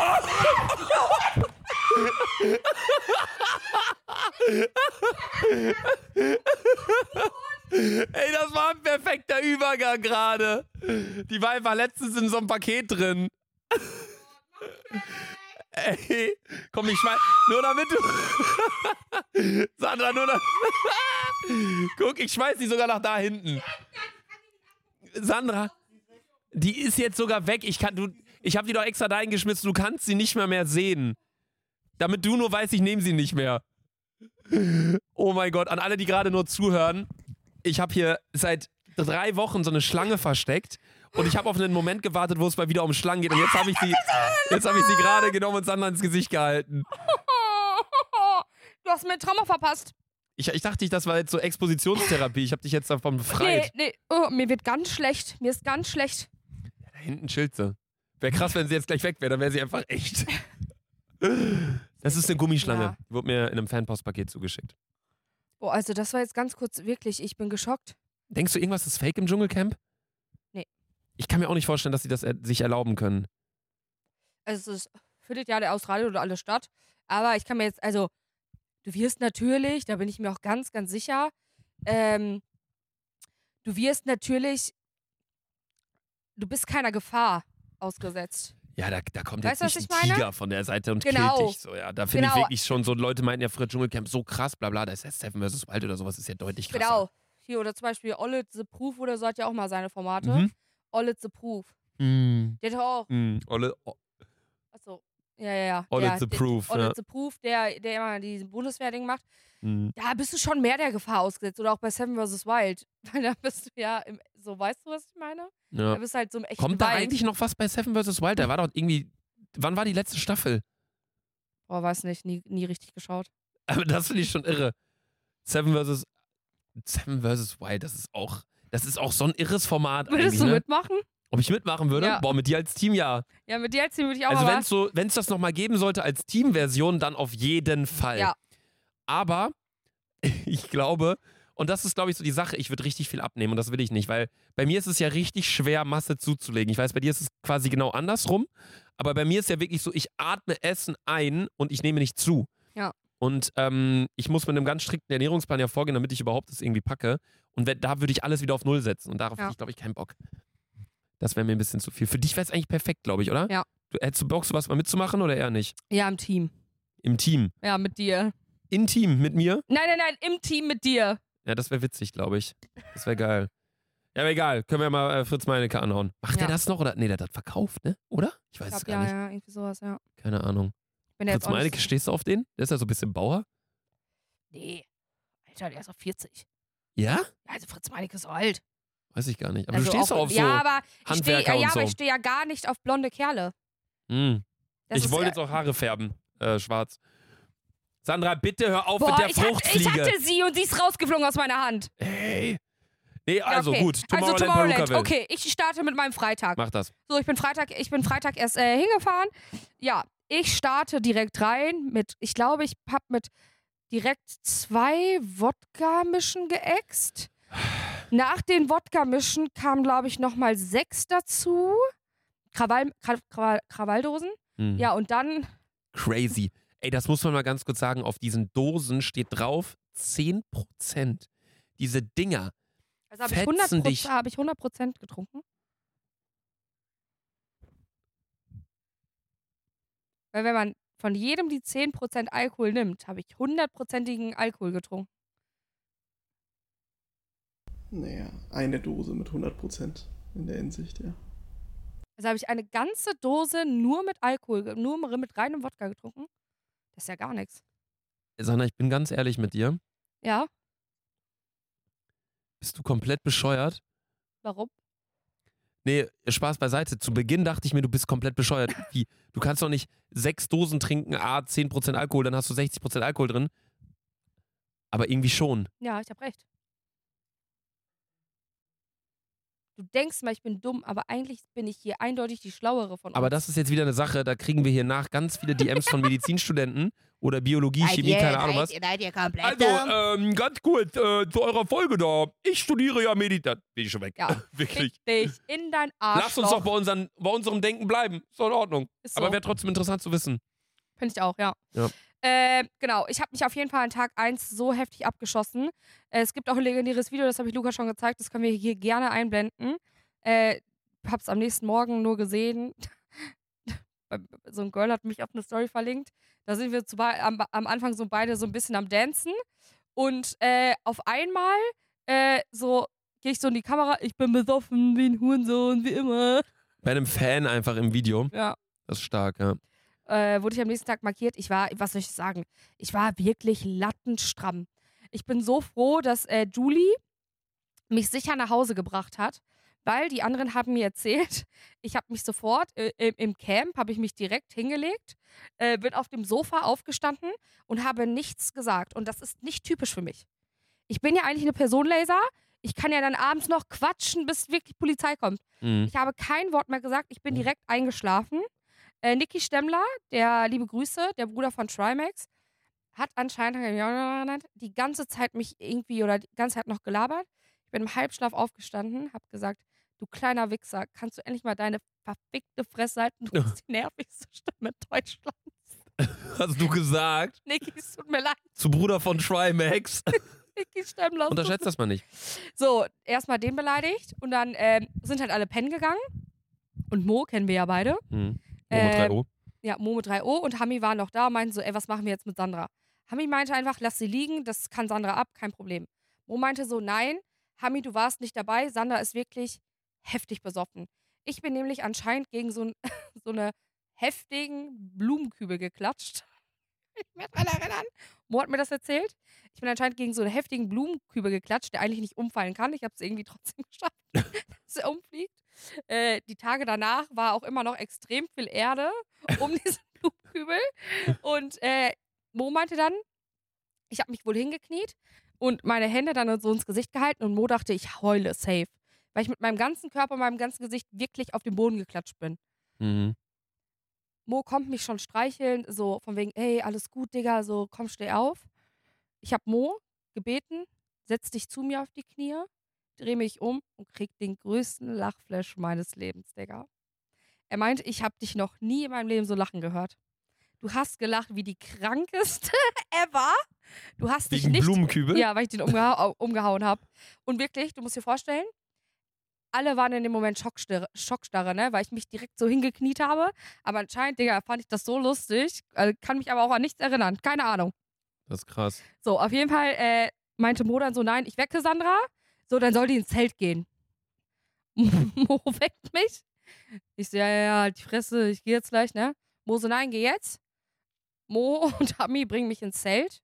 Ey, das war ein perfekter Übergang gerade. Die war einfach letztens in so einem Paket drin. Ey, komm, ich schmeiß. Nur damit du. Sandra, nur damit. Guck, ich schmeiß die sogar nach da hinten. Sandra, die ist jetzt sogar weg. Ich kann, du, ich habe die doch extra da hingeschmissen. Du kannst sie nicht mehr mehr sehen. Damit du nur weißt, ich nehme sie nicht mehr. Oh mein Gott, an alle, die gerade nur zuhören. Ich habe hier seit drei Wochen so eine Schlange versteckt und ich habe auf einen Moment gewartet, wo es mal wieder um Schlangen geht und jetzt habe ich sie, jetzt habe ich sie gerade genommen und Sandra ins Gesicht gehalten. Du hast mir ein Trauma verpasst. Ich, ich dachte, das war jetzt so Expositionstherapie. Ich habe dich jetzt davon Nee, befreit. nee. Oh, mir wird ganz schlecht. Mir ist ganz schlecht. Da hinten chillt sie. Wäre krass, wenn sie jetzt gleich weg wäre, dann wäre sie einfach echt. Das ist eine Gummischlange. Ja. Die wurde mir in einem Fanpostpaket zugeschickt. Boah, also das war jetzt ganz kurz, wirklich, ich bin geschockt. Denkst du, irgendwas ist fake im Dschungelcamp? Nee. Ich kann mir auch nicht vorstellen, dass sie das er sich erlauben können. Also es findet ja der Australien oder alles statt. Aber ich kann mir jetzt, also, du wirst natürlich, da bin ich mir auch ganz, ganz sicher, ähm, du wirst natürlich, du bist keiner Gefahr ausgesetzt. Ja, da, da kommt Weißt du, jetzt was nicht ich ein meine? Tiger von der Seite und Genau. killt dich. So, ja. Da finde ich Genau. wirklich schon so, Leute meinten ja früher Dschungelcamp so krass, bla bla, das ist ja Seven versus Wild oder sowas, ist ja deutlich krasser. Genau. Hier oder zum Beispiel Olet the Proof oder so hat ja auch mal seine Formate. Mhm. Olet the Proof. Mm. Der hat auch. Mm. Olle, o- Achso. Ja, ja, ja. Olle der, the Proof. Olle Ja. the Proof, der, der immer diesen Bundeswehrding macht. Mm. Da bist du schon mehr der Gefahr ausgesetzt. Oder auch bei Seven versus. Wild. Weil da bist du ja, im, so weißt du, was ich meine? Ja. Da bist du halt so im echten Kommt da Wald. eigentlich noch was bei Seven versus. Wild? Da war doch irgendwie. Wann war die letzte Staffel? Boah, weiß nicht, nie, nie richtig geschaut. Aber das finde ich schon irre. Seven versus. Seven versus. Wild, das ist auch. Das ist auch so ein irres Format Würdest eigentlich. du Ne? mitmachen? Ob ich mitmachen würde? Ja. Boah, mit dir als Team ja. Ja, mit dir als Team würde ich auch Also mal wenn es so, wenn's das nochmal geben sollte als Teamversion, dann auf jeden Fall. Ja. Aber ich glaube, und das ist glaube ich so die Sache, ich würde richtig viel abnehmen und das will ich nicht, weil bei mir ist es ja richtig schwer, Masse zuzulegen. Ich weiß, bei dir ist es quasi genau andersrum, aber bei mir ist ja wirklich so, ich atme Essen ein und ich nehme nicht zu. Ja. Und ähm, ich muss mit einem ganz strikten Ernährungsplan ja vorgehen, damit ich überhaupt das irgendwie packe. Und wenn, da würde ich alles wieder auf Null setzen und darauf Ja. habe ich glaube ich keinen Bock. Das wäre mir ein bisschen zu viel. Für dich wäre es eigentlich perfekt, glaube ich, oder? Ja. Du, hättest du Bock, sowas mal mitzumachen oder eher nicht? Ja, im Team. Im Team. Ja, mit dir. Intim mit mir? Nein, nein, nein, im Team mit dir. Ja, das wäre witzig, glaube ich. Das wäre geil. Ja, aber egal. Können wir ja mal äh, Fritz Meinecke anhauen. Macht Ja. der das noch? Oder? Nee, der hat das verkauft, ne? Oder? Ich weiß Ich es glaub, gar ja, nicht. ja, irgendwie sowas, ja. Keine Ahnung. Wenn der Fritz jetzt auch nicht- Meinecke, stehst du auf den? Der ist ja so ein bisschen Bauer. Nee. Alter, der ist auf vierzig. Ja? Ja, also Fritz Meinecke ist so alt. Weiß ich gar nicht. Aber also du stehst auch, doch auf so ja, aber ich Handwerker steh, ja, und ja, so. aber ich stehe ja gar nicht auf blonde Kerle. Hm. Das Ich ist, wollte äh, jetzt auch Haare färben. Äh, schwarz. Sandra, bitte hör auf Boah, mit der ich, hatte, ich Fruchtfliege. hatte sie und sie ist rausgeflogen aus meiner Hand. Hey. Nee, Ja, also okay. gut. Tomorrowland, also Tomorrowland. Perukaville. Okay, ich starte mit meinem Freitag. Mach das. So, ich bin Freitag, ich bin Freitag erst äh, hingefahren. Ja, ich starte direkt rein mit, ich glaube, ich hab mit direkt zwei Wodka-Mischen geäxt. Nach den Wodka-Mischen kamen, glaube ich, nochmal sechs dazu. Krawall, Krawall, Krawall, Krawalldosen. Hm. Ja, und dann, Crazy. Ey, das muss man mal ganz kurz sagen. Auf diesen Dosen steht drauf zehn Prozent. Diese Dinger. also habe ich, hundert Fetzen dich. Prozent hab ich hundert Prozent getrunken. Weil wenn man von jedem die zehn Prozent Alkohol nimmt, habe ich hundertprozentigen Alkohol getrunken. Naja, eine Dose mit hundert Prozent in der Hinsicht, ja. Also habe ich eine ganze Dose nur mit Alkohol, ge- nur mit reinem Wodka getrunken. Das ist ja gar nichts. Sandra, ich bin ganz ehrlich mit dir. Ja, Bist du komplett bescheuert? warum? Nee, Spaß beiseite. Zu Beginn dachte ich mir, du bist komplett bescheuert. Wie? Du kannst doch nicht sechs Dosen trinken, a zehn Prozent Alkohol, dann hast du sechzig Prozent Alkohol drin. Aber irgendwie schon. Ja, ich habe recht. Du denkst mal, ich bin dumm, aber eigentlich bin ich hier eindeutig die Schlauere von uns. Aber das ist jetzt wieder eine Sache, da kriegen wir hier nach ganz viele D Ms von Medizinstudenten oder Biologie, Seid Chemie, ihr- keine Ahnung was. seid ihr- seid ihr komplett Also, dumm? ähm, ganz kurz äh, zu eurer Folge da. Ich studiere ja Meditation. Bin ich schon weg. Ja, Wirklich. Fick dich in dein Arschloch. Lass uns doch bei, unseren, bei unserem Denken bleiben. Ist doch in Ordnung. Ist so. Aber wäre trotzdem interessant zu wissen. Finde ich auch, ja. Ja. Äh, genau, ich habe mich auf jeden Fall an Tag eins so heftig abgeschossen. Äh, es gibt auch ein legendäres Video, das habe ich Luca schon gezeigt, das können wir hier gerne einblenden. Äh, hab's am nächsten Morgen nur gesehen. So ein Girl hat mich auf eine Story verlinkt. Da sind wir zu, bei- am, am Anfang so beide so ein bisschen am Dancen. Und äh, auf einmal äh, so gehe ich so in die Kamera, ich bin besoffen wie ein Hurensohn, wie immer. Bei einem Fan einfach im Video. Ja. Das ist stark, ja. Äh, wurde ich am nächsten Tag markiert. Ich war, was soll ich sagen? Ich war wirklich lattenstramm. Ich bin so froh, dass äh, Julie mich sicher nach Hause gebracht hat, weil die anderen haben mir erzählt, ich habe mich sofort äh, im, im Camp, habe ich mich direkt hingelegt, äh, bin auf dem Sofa aufgestanden und habe nichts gesagt. Und das ist nicht typisch für mich. Ich bin ja eigentlich eine Person, Laser. Ich kann ja dann abends noch quatschen, bis wirklich Polizei kommt. Mhm. Ich habe kein Wort mehr gesagt. Ich bin direkt eingeschlafen. Äh, Niki Stemmler, der liebe Grüße, der Bruder von Trimax, hat anscheinend die ganze Zeit mich irgendwie oder die ganze Zeit noch gelabert. Ich bin im Halbschlaf aufgestanden, habe gesagt, du kleiner Wichser, kannst du endlich mal deine verfickte Fresse halten? Du bist die nervigste Stimme Deutschlands. Hast du gesagt? Niki, es tut mir leid. Zu Bruder von Trimax. Niki Stemmler. es tut Unterschätzt das mal nicht. So, erstmal den beleidigt und dann ähm, sind halt alle pennen gegangen. Und Mo kennen wir ja beide. Mhm. Mo mit drei O. Ja, Mo mit drei O und Hami waren noch da und meinten so, ey, was machen wir jetzt mit Sandra? Hami meinte einfach, lass sie liegen, das kann Sandra ab, kein Problem. Mo meinte so, nein, Hami, du warst nicht dabei, Sandra ist wirklich heftig besoffen. Ich bin nämlich anscheinend gegen so, ein, so eine heftigen Blumenkübel geklatscht. Ich kann mich daran erinnern. Mo hat mir das erzählt. Ich bin anscheinend gegen so einen heftigen Blumenkübel geklatscht, der eigentlich nicht umfallen kann. Ich habe es irgendwie trotzdem geschafft, dass er umfliegt. Äh, die Tage danach war auch immer noch extrem viel Erde um diesen Blumenkübel. Und äh, Mo meinte dann, ich habe mich wohl hingekniet und meine Hände dann so ins Gesicht gehalten und Mo dachte, ich heule safe. Weil ich mit meinem ganzen Körper, meinem ganzen Gesicht wirklich auf den Boden geklatscht bin. Mhm. Mo kommt mich schon streicheln, so von wegen, hey, alles gut, Digga, so komm, steh auf. Ich habe Mo gebeten, setz dich zu mir auf die Knie, dreh mich um und krieg den größten Lachflash meines Lebens, Digga. Er meinte, ich habe dich noch nie in meinem Leben so lachen gehört. Du hast gelacht wie die krankeste ever. Du hast dich Wegen nicht... Blumenkübel? Ja, weil ich den umgeha umgehauen habe. Und wirklich, du musst dir vorstellen, alle waren in dem Moment Schockstarre, Schockstarre, ne? Weil ich mich direkt so hingekniet habe. Aber anscheinend, Digga, fand ich das so lustig. Also, kann mich aber auch an nichts erinnern. Keine Ahnung. Das ist krass. So, auf jeden Fall äh, meinte Mo dann so, nein, ich wecke Sandra. So, dann soll die ins Zelt gehen. Mo weckt mich. Ich so, ja, ja, ja, halt die Fresse, ich gehe jetzt gleich, ne? Mo so, nein, geh jetzt. Mo und Ami bringen mich ins Zelt.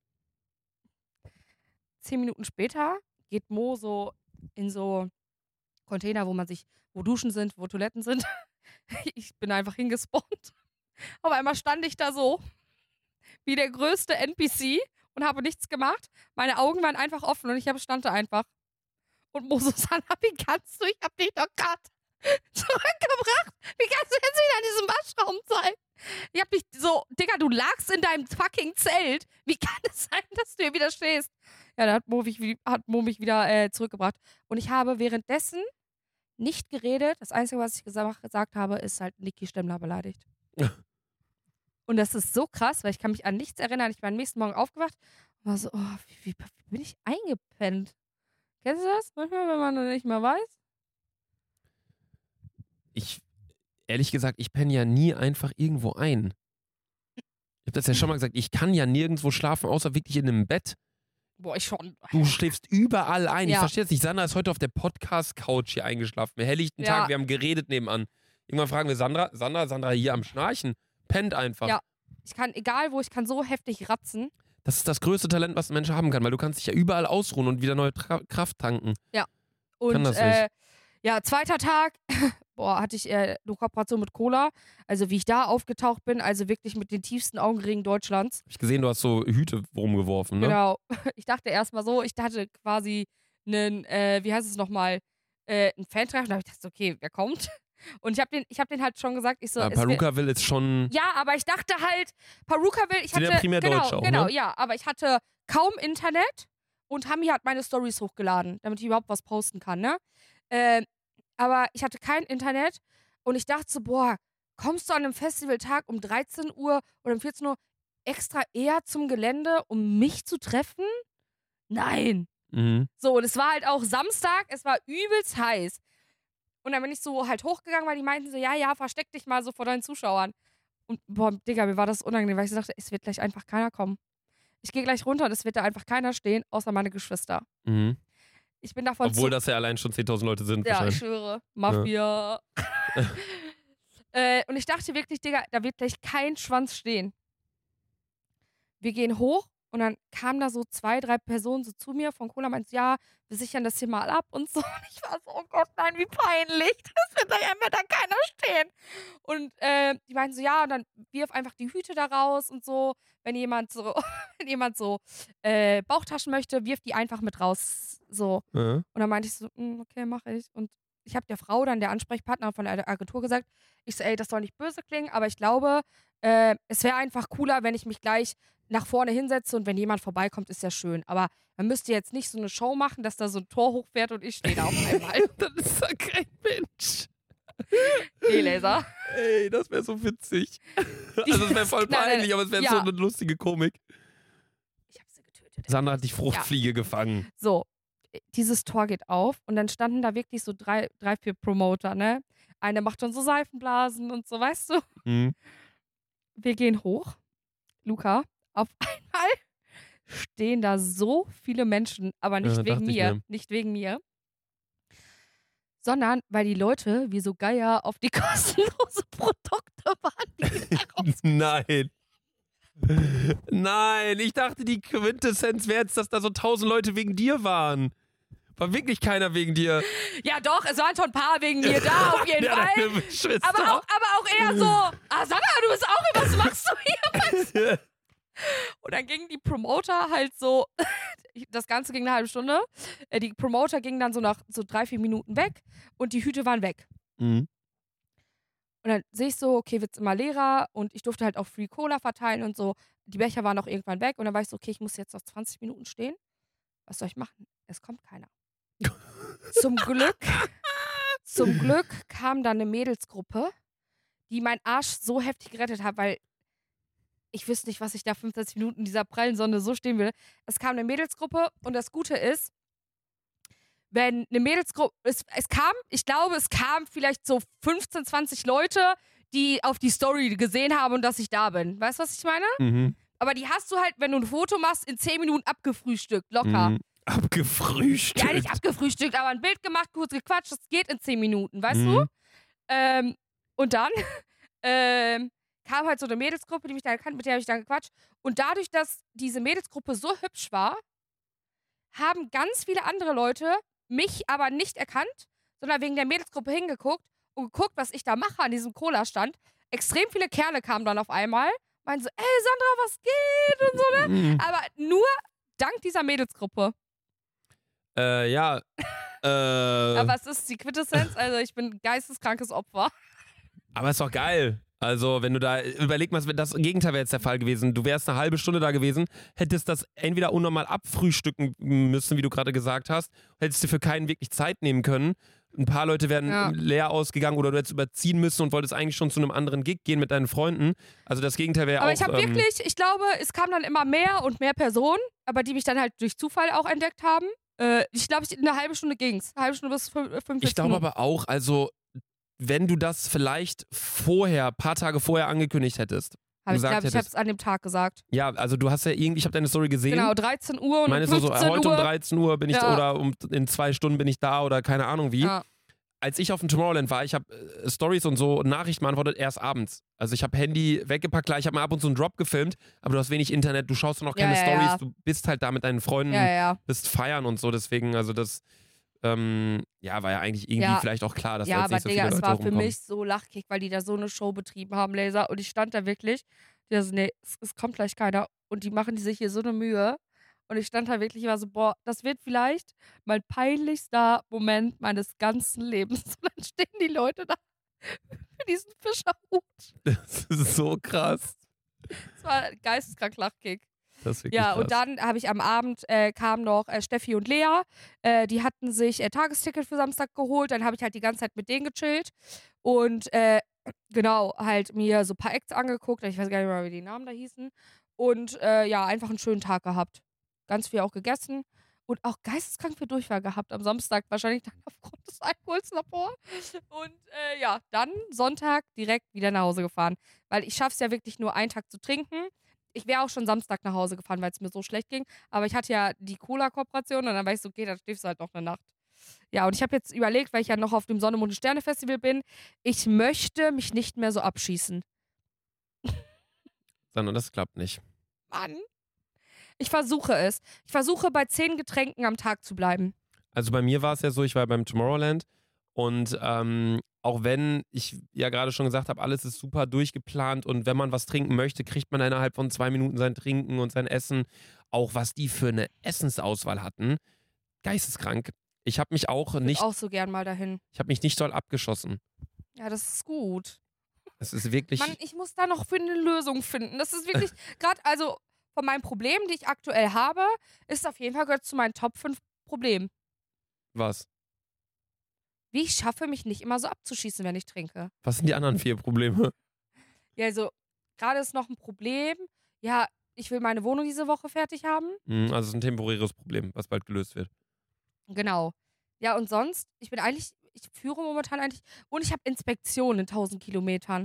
Zehn Minuten später geht Mo so in so Container, wo man sich, wo Duschen sind, wo Toiletten sind. Ich bin einfach hingespawnt. Auf einmal stand ich da so wie der größte N P C und habe nichts gemacht. Meine Augen waren einfach offen und ich stand da einfach. Und Mo so, Sandra, wie kannst du? Ich hab dich doch gerade zurückgebracht. Wie kannst du jetzt wieder in diesem Waschraum sein? Ich hab dich so, Digga, du lagst in deinem fucking Zelt. Wie kann es sein, dass du hier wieder stehst? Ja, da hat Mo mich, hat Mo mich wieder äh, zurückgebracht. Und ich habe währenddessen nicht geredet. Das Einzige, was ich gesagt, gesagt habe, ist halt Niki Stemmler beleidigt. Und das ist so krass, weil ich kann mich an nichts erinnern. Ich bin am nächsten Morgen aufgewacht und war so, oh, wie, wie, wie bin ich eingepennt? Kennst du das? Manchmal, wenn man nicht mehr weiß? Ich, ehrlich gesagt, ich penne ja nie einfach irgendwo ein. Ich habe das ja schon mal gesagt, ich kann ja nirgendwo schlafen, außer wirklich in einem Bett. Boah, ich schon. Du schläfst überall ein. Ja. Ich verstehe das nicht. Sandra ist heute auf der Podcast-Couch hier eingeschlafen. Wir helllichten Ja. Tag, wir haben geredet nebenan. Irgendwann fragen wir Sandra, Sandra, Sandra hier am Schnarchen. Pennt einfach. Ja. Ich kann, egal wo, ich kann so heftig ratzen. Das ist das größte Talent, was ein Mensch haben kann, weil du kannst dich ja überall ausruhen und wieder neue Tra Kraft tanken. Und Kann das äh, ja, zweiter Tag, boah, hatte ich äh, eine Kooperation mit Cola. Also wie ich da aufgetaucht bin, also wirklich mit den tiefsten Augenringen Deutschlands. Hab ich gesehen, du hast so Hüte rumgeworfen, ne? Genau. Ich dachte erstmal so, ich hatte quasi einen, äh, wie heißt es nochmal, äh, einen Fan-Treffen. Da habe ich gedacht, okay, wer kommt? Und ich habe den, ich hab den halt schon gesagt, ich so. Ja, es wär- Perukaville ist schon. Ja, aber ich dachte halt, Perukaville, ich Sind hatte. ja primär genau, Deutsche auch, genau, ne? ja, aber ich hatte kaum Internet und Hami hat meine Stories hochgeladen, damit ich überhaupt was posten kann, ne? Äh, aber ich hatte kein Internet und ich dachte so, boah, kommst du an einem Festivaltag um dreizehn Uhr oder um vierzehn Uhr extra eher zum Gelände, um mich zu treffen? Nein. Mhm. So, und es war halt auch Samstag, es war übelst heiß. Und dann bin ich so halt hochgegangen, weil die meinten so, ja, ja, versteck dich mal so vor deinen Zuschauern. Und boah, Digga, mir war das unangenehm, weil ich so dachte, es wird gleich einfach keiner kommen. Ich gehe gleich runter und es wird da einfach keiner stehen, außer meine Geschwister. Mhm. Ich bin davon Obwohl zu das ja allein schon zehntausend Leute sind. Ja, ich wahrscheinlich. schwöre. Mafia. äh, und ich dachte wirklich, Digga, da wird gleich kein Schwanz stehen. Wir gehen hoch und dann kamen da so zwei, drei Personen so zu mir von Cola, meinten, ja, wir sichern das hier mal ab und so. Und ich war so, oh Gott, nein, wie peinlich. Das wird gleich einfach da keiner stehen. Und äh, die meinten so, ja, und dann wirf einfach die Hüte da raus und so. Wenn jemand so, wenn jemand so äh, Bauchtaschen möchte, wirf die einfach mit raus. So. Ja. Und dann meinte ich so, "Mm, okay, mache ich. Und ich habe der Frau dann, der Ansprechpartner von der Agentur, gesagt, ich so, ey, das soll nicht böse klingen, aber ich glaube, äh, es wäre einfach cooler, wenn ich mich gleich nach vorne hinsetze und wenn jemand vorbeikommt, ist ja schön. Aber man müsste jetzt nicht so eine Show machen, dass da so ein Tor hochfährt und ich stehe da auf einmal. Das ist doch kein Mensch. Nee, Laser. Ey, das wäre so witzig. Also es wäre voll Nein, nein, peinlich, aber es wäre ja. so eine lustige Komik. Ich habe sie getötet. Sandra hat die Fruchtfliege gefangen. So, dieses Tor geht auf und dann standen da wirklich so drei, drei vier Promoter, ne? Eine macht schon so Seifenblasen und so, weißt du? Mhm. Wir gehen hoch. Luca, auf einmal stehen da so viele Menschen, aber nicht Ja, wegen dachte ich mir. mir. Nicht wegen mir. sondern weil die Leute wie so Geier auf die kostenlose Produkte waren. Die Nein. Nein, ich dachte, die Quintessenz wäre jetzt, dass da so tausend Leute wegen dir waren. War wirklich keiner wegen dir. Ja doch, es waren schon ein paar wegen mir da, auf jeden Ja, Fall. deine Schwester. Aber auch, aber auch eher so, ah Sandra, du bist auch hier, was machst du hier? Und dann gingen die Promoter halt so, das Ganze ging eine halbe Stunde, die Promoter gingen dann so nach so drei, vier Minuten weg und die Hüte waren weg. Mhm. Und dann sehe ich so, okay, wird's immer leerer und ich durfte halt auch Free Cola verteilen und so. Die Becher waren auch irgendwann weg und dann war ich so, okay, ich muss jetzt noch zwanzig Minuten stehen. Was soll ich machen? Es kommt keiner. Zum Glück, zum Glück kam dann eine Mädelsgruppe, die meinen Arsch so heftig gerettet hat, weil ich wüsste nicht, was ich da fünfundzwanzig Minuten in dieser prallen Sonne so stehen will. Es kam eine Mädelsgruppe und das Gute ist, wenn eine Mädelsgruppe, es, es kam, ich glaube, es kam vielleicht so fünfzehn, zwanzig Leute, die auf die Story gesehen haben und dass ich da bin. Weißt du, was ich meine? Mhm. Aber die hast du halt, wenn du ein Foto machst, in zehn Minuten abgefrühstückt, locker. Mhm. Abgefrühstückt. Ja, nicht abgefrühstückt, aber ein Bild gemacht, kurz gequatscht, das geht in zehn Minuten, weißt Mhm. du? Ähm, und dann ähm, kam halt so eine Mädelsgruppe, die mich da erkannt, mit der habe ich dann gequatscht. Und dadurch, dass diese Mädelsgruppe so hübsch war, haben ganz viele andere Leute mich aber nicht erkannt, sondern wegen der Mädelsgruppe hingeguckt und geguckt, was ich da mache an diesem Cola-Stand. Extrem viele Kerle kamen dann auf einmal, meinen so, ey Sandra, was geht? Und so, ne? Mhm. Aber nur dank dieser Mädelsgruppe. Äh, ja. äh, Aber es ist die Quintessenz, also ich bin ein geisteskrankes Opfer. aber ist doch geil. Also, wenn du da, überleg mal, das Gegenteil wäre jetzt der Fall gewesen. Du wärst eine halbe Stunde da gewesen, hättest das entweder unnormal abfrühstücken müssen, wie du gerade gesagt hast, hättest dir für keinen wirklich Zeit nehmen können. Ein paar Leute wären Ja. leer ausgegangen oder du hättest überziehen müssen und wolltest eigentlich schon zu einem anderen Gig gehen mit deinen Freunden. Also das Gegenteil wäre auch... Aber ich habe ähm, wirklich, ich glaube, es kamen dann immer mehr und mehr Personen, aber die mich dann halt durch Zufall auch entdeckt haben. Äh, ich glaube, ich- eine halbe Stunde ging's. Eine halbe Stunde bis fünf- fünfundvierzig Ich glaube Minuten. aber auch, also wenn du das vielleicht vorher, ein paar Tage vorher angekündigt hättest. Hab ich gesagt glaube, ich habe hättest. es an dem Tag gesagt. Ja, also du hast ja irgendwie, ich habe deine Story gesehen. Genau, dreizehn Uhr und Meine so, so, fünfzehn heute Uhr. um dreizehn Uhr bin ich Ja. oder um, in zwei Stunden bin ich da oder keine Ahnung wie. Ja. Als ich auf dem Tomorrowland war, ich habe äh, Stories und so und Nachrichten beantwortet erst abends. Also ich habe Handy weggepackt, klar, ich habe mal ab und zu einen Drop gefilmt, aber du hast wenig Internet, du schaust noch keine Ja, ja, Stories, ja. du bist halt da mit deinen Freunden, Ja, ja. bist feiern und so, deswegen, also das, ähm, ja, war ja eigentlich irgendwie Ja. vielleicht auch klar, dass Ja, da aber jetzt nicht so Digga, viele es Leute war für rumkommen. mich so Lachkick, weil die da so eine Show betrieben haben, Laser. Und ich stand da wirklich, die so, nee, es, es kommt gleich keiner. Und die machen die sich hier so eine Mühe. Und ich stand da wirklich, ich war so, boah, das wird vielleicht mein peinlichster Moment meines ganzen Lebens. Und dann stehen die Leute da für diesen Fischerhut. Das ist so krass. Das war ein geisteskrank Lachkick. Das ist wirklich Ja, krass. und dann habe ich am Abend, äh, kamen noch äh, Steffi und Lea. Äh, die hatten sich äh, Tagesticket für Samstag geholt. Dann habe ich halt die ganze Zeit mit denen gechillt. Und äh, genau, halt mir so ein paar Acts angeguckt. Ich weiß gar nicht mehr, wie die Namen da hießen. Und äh, ja, einfach einen schönen Tag gehabt. Ganz viel auch gegessen. Und auch geisteskrank viel Durchfall gehabt am Samstag. Wahrscheinlich dann aufgrund des Alkohols davor. Und äh, ja, dann Sonntag direkt wieder nach Hause gefahren. Weil ich schaffe es ja wirklich nur einen Tag zu trinken. Ich wäre auch schon Samstag nach Hause gefahren, weil es mir so schlecht ging. Aber ich hatte ja die Cola-Kooperation und dann war ich so, okay, dann schläfst du halt noch eine Nacht. Ja, und ich habe jetzt überlegt, weil ich ja noch auf dem Sonne, Mond und Sterne Festival bin, ich möchte mich nicht mehr so abschießen. Sondern das klappt nicht. Mann. Ich versuche es. Ich versuche bei zehn Getränken am Tag zu bleiben. Also bei mir war es ja so, ich war beim Tomorrowland und ähm, auch wenn ich ja gerade schon gesagt habe, alles ist super durchgeplant und wenn man was trinken möchte, kriegt man innerhalb von zwei Minuten sein Trinken und sein Essen. Auch was die für eine Essensauswahl hatten, geisteskrank. Ich habe mich auch Ich nicht, will auch so gern mal dahin. ich habe mich nicht doll abgeschossen. Ja, das ist gut. Es ist wirklich, Mann, ich muss da noch für eine Lösung finden. Das ist wirklich, gerade, also von meinen Problemen, die ich aktuell habe, ist auf jeden Fall gehört zu meinen Top fünf Problemen. was? Wie ich schaffe, mich nicht immer so abzuschießen, wenn ich trinke. Was sind die anderen vier Probleme? Ja, also, gerade ist noch ein Problem. Ja, ich will meine Wohnung diese Woche fertig haben. Hm, Also es ist ein temporäres Problem, was bald gelöst wird. Genau. Ja, und sonst, ich bin eigentlich, ich führe momentan eigentlich, und ich habe Inspektionen in tausend Kilometern.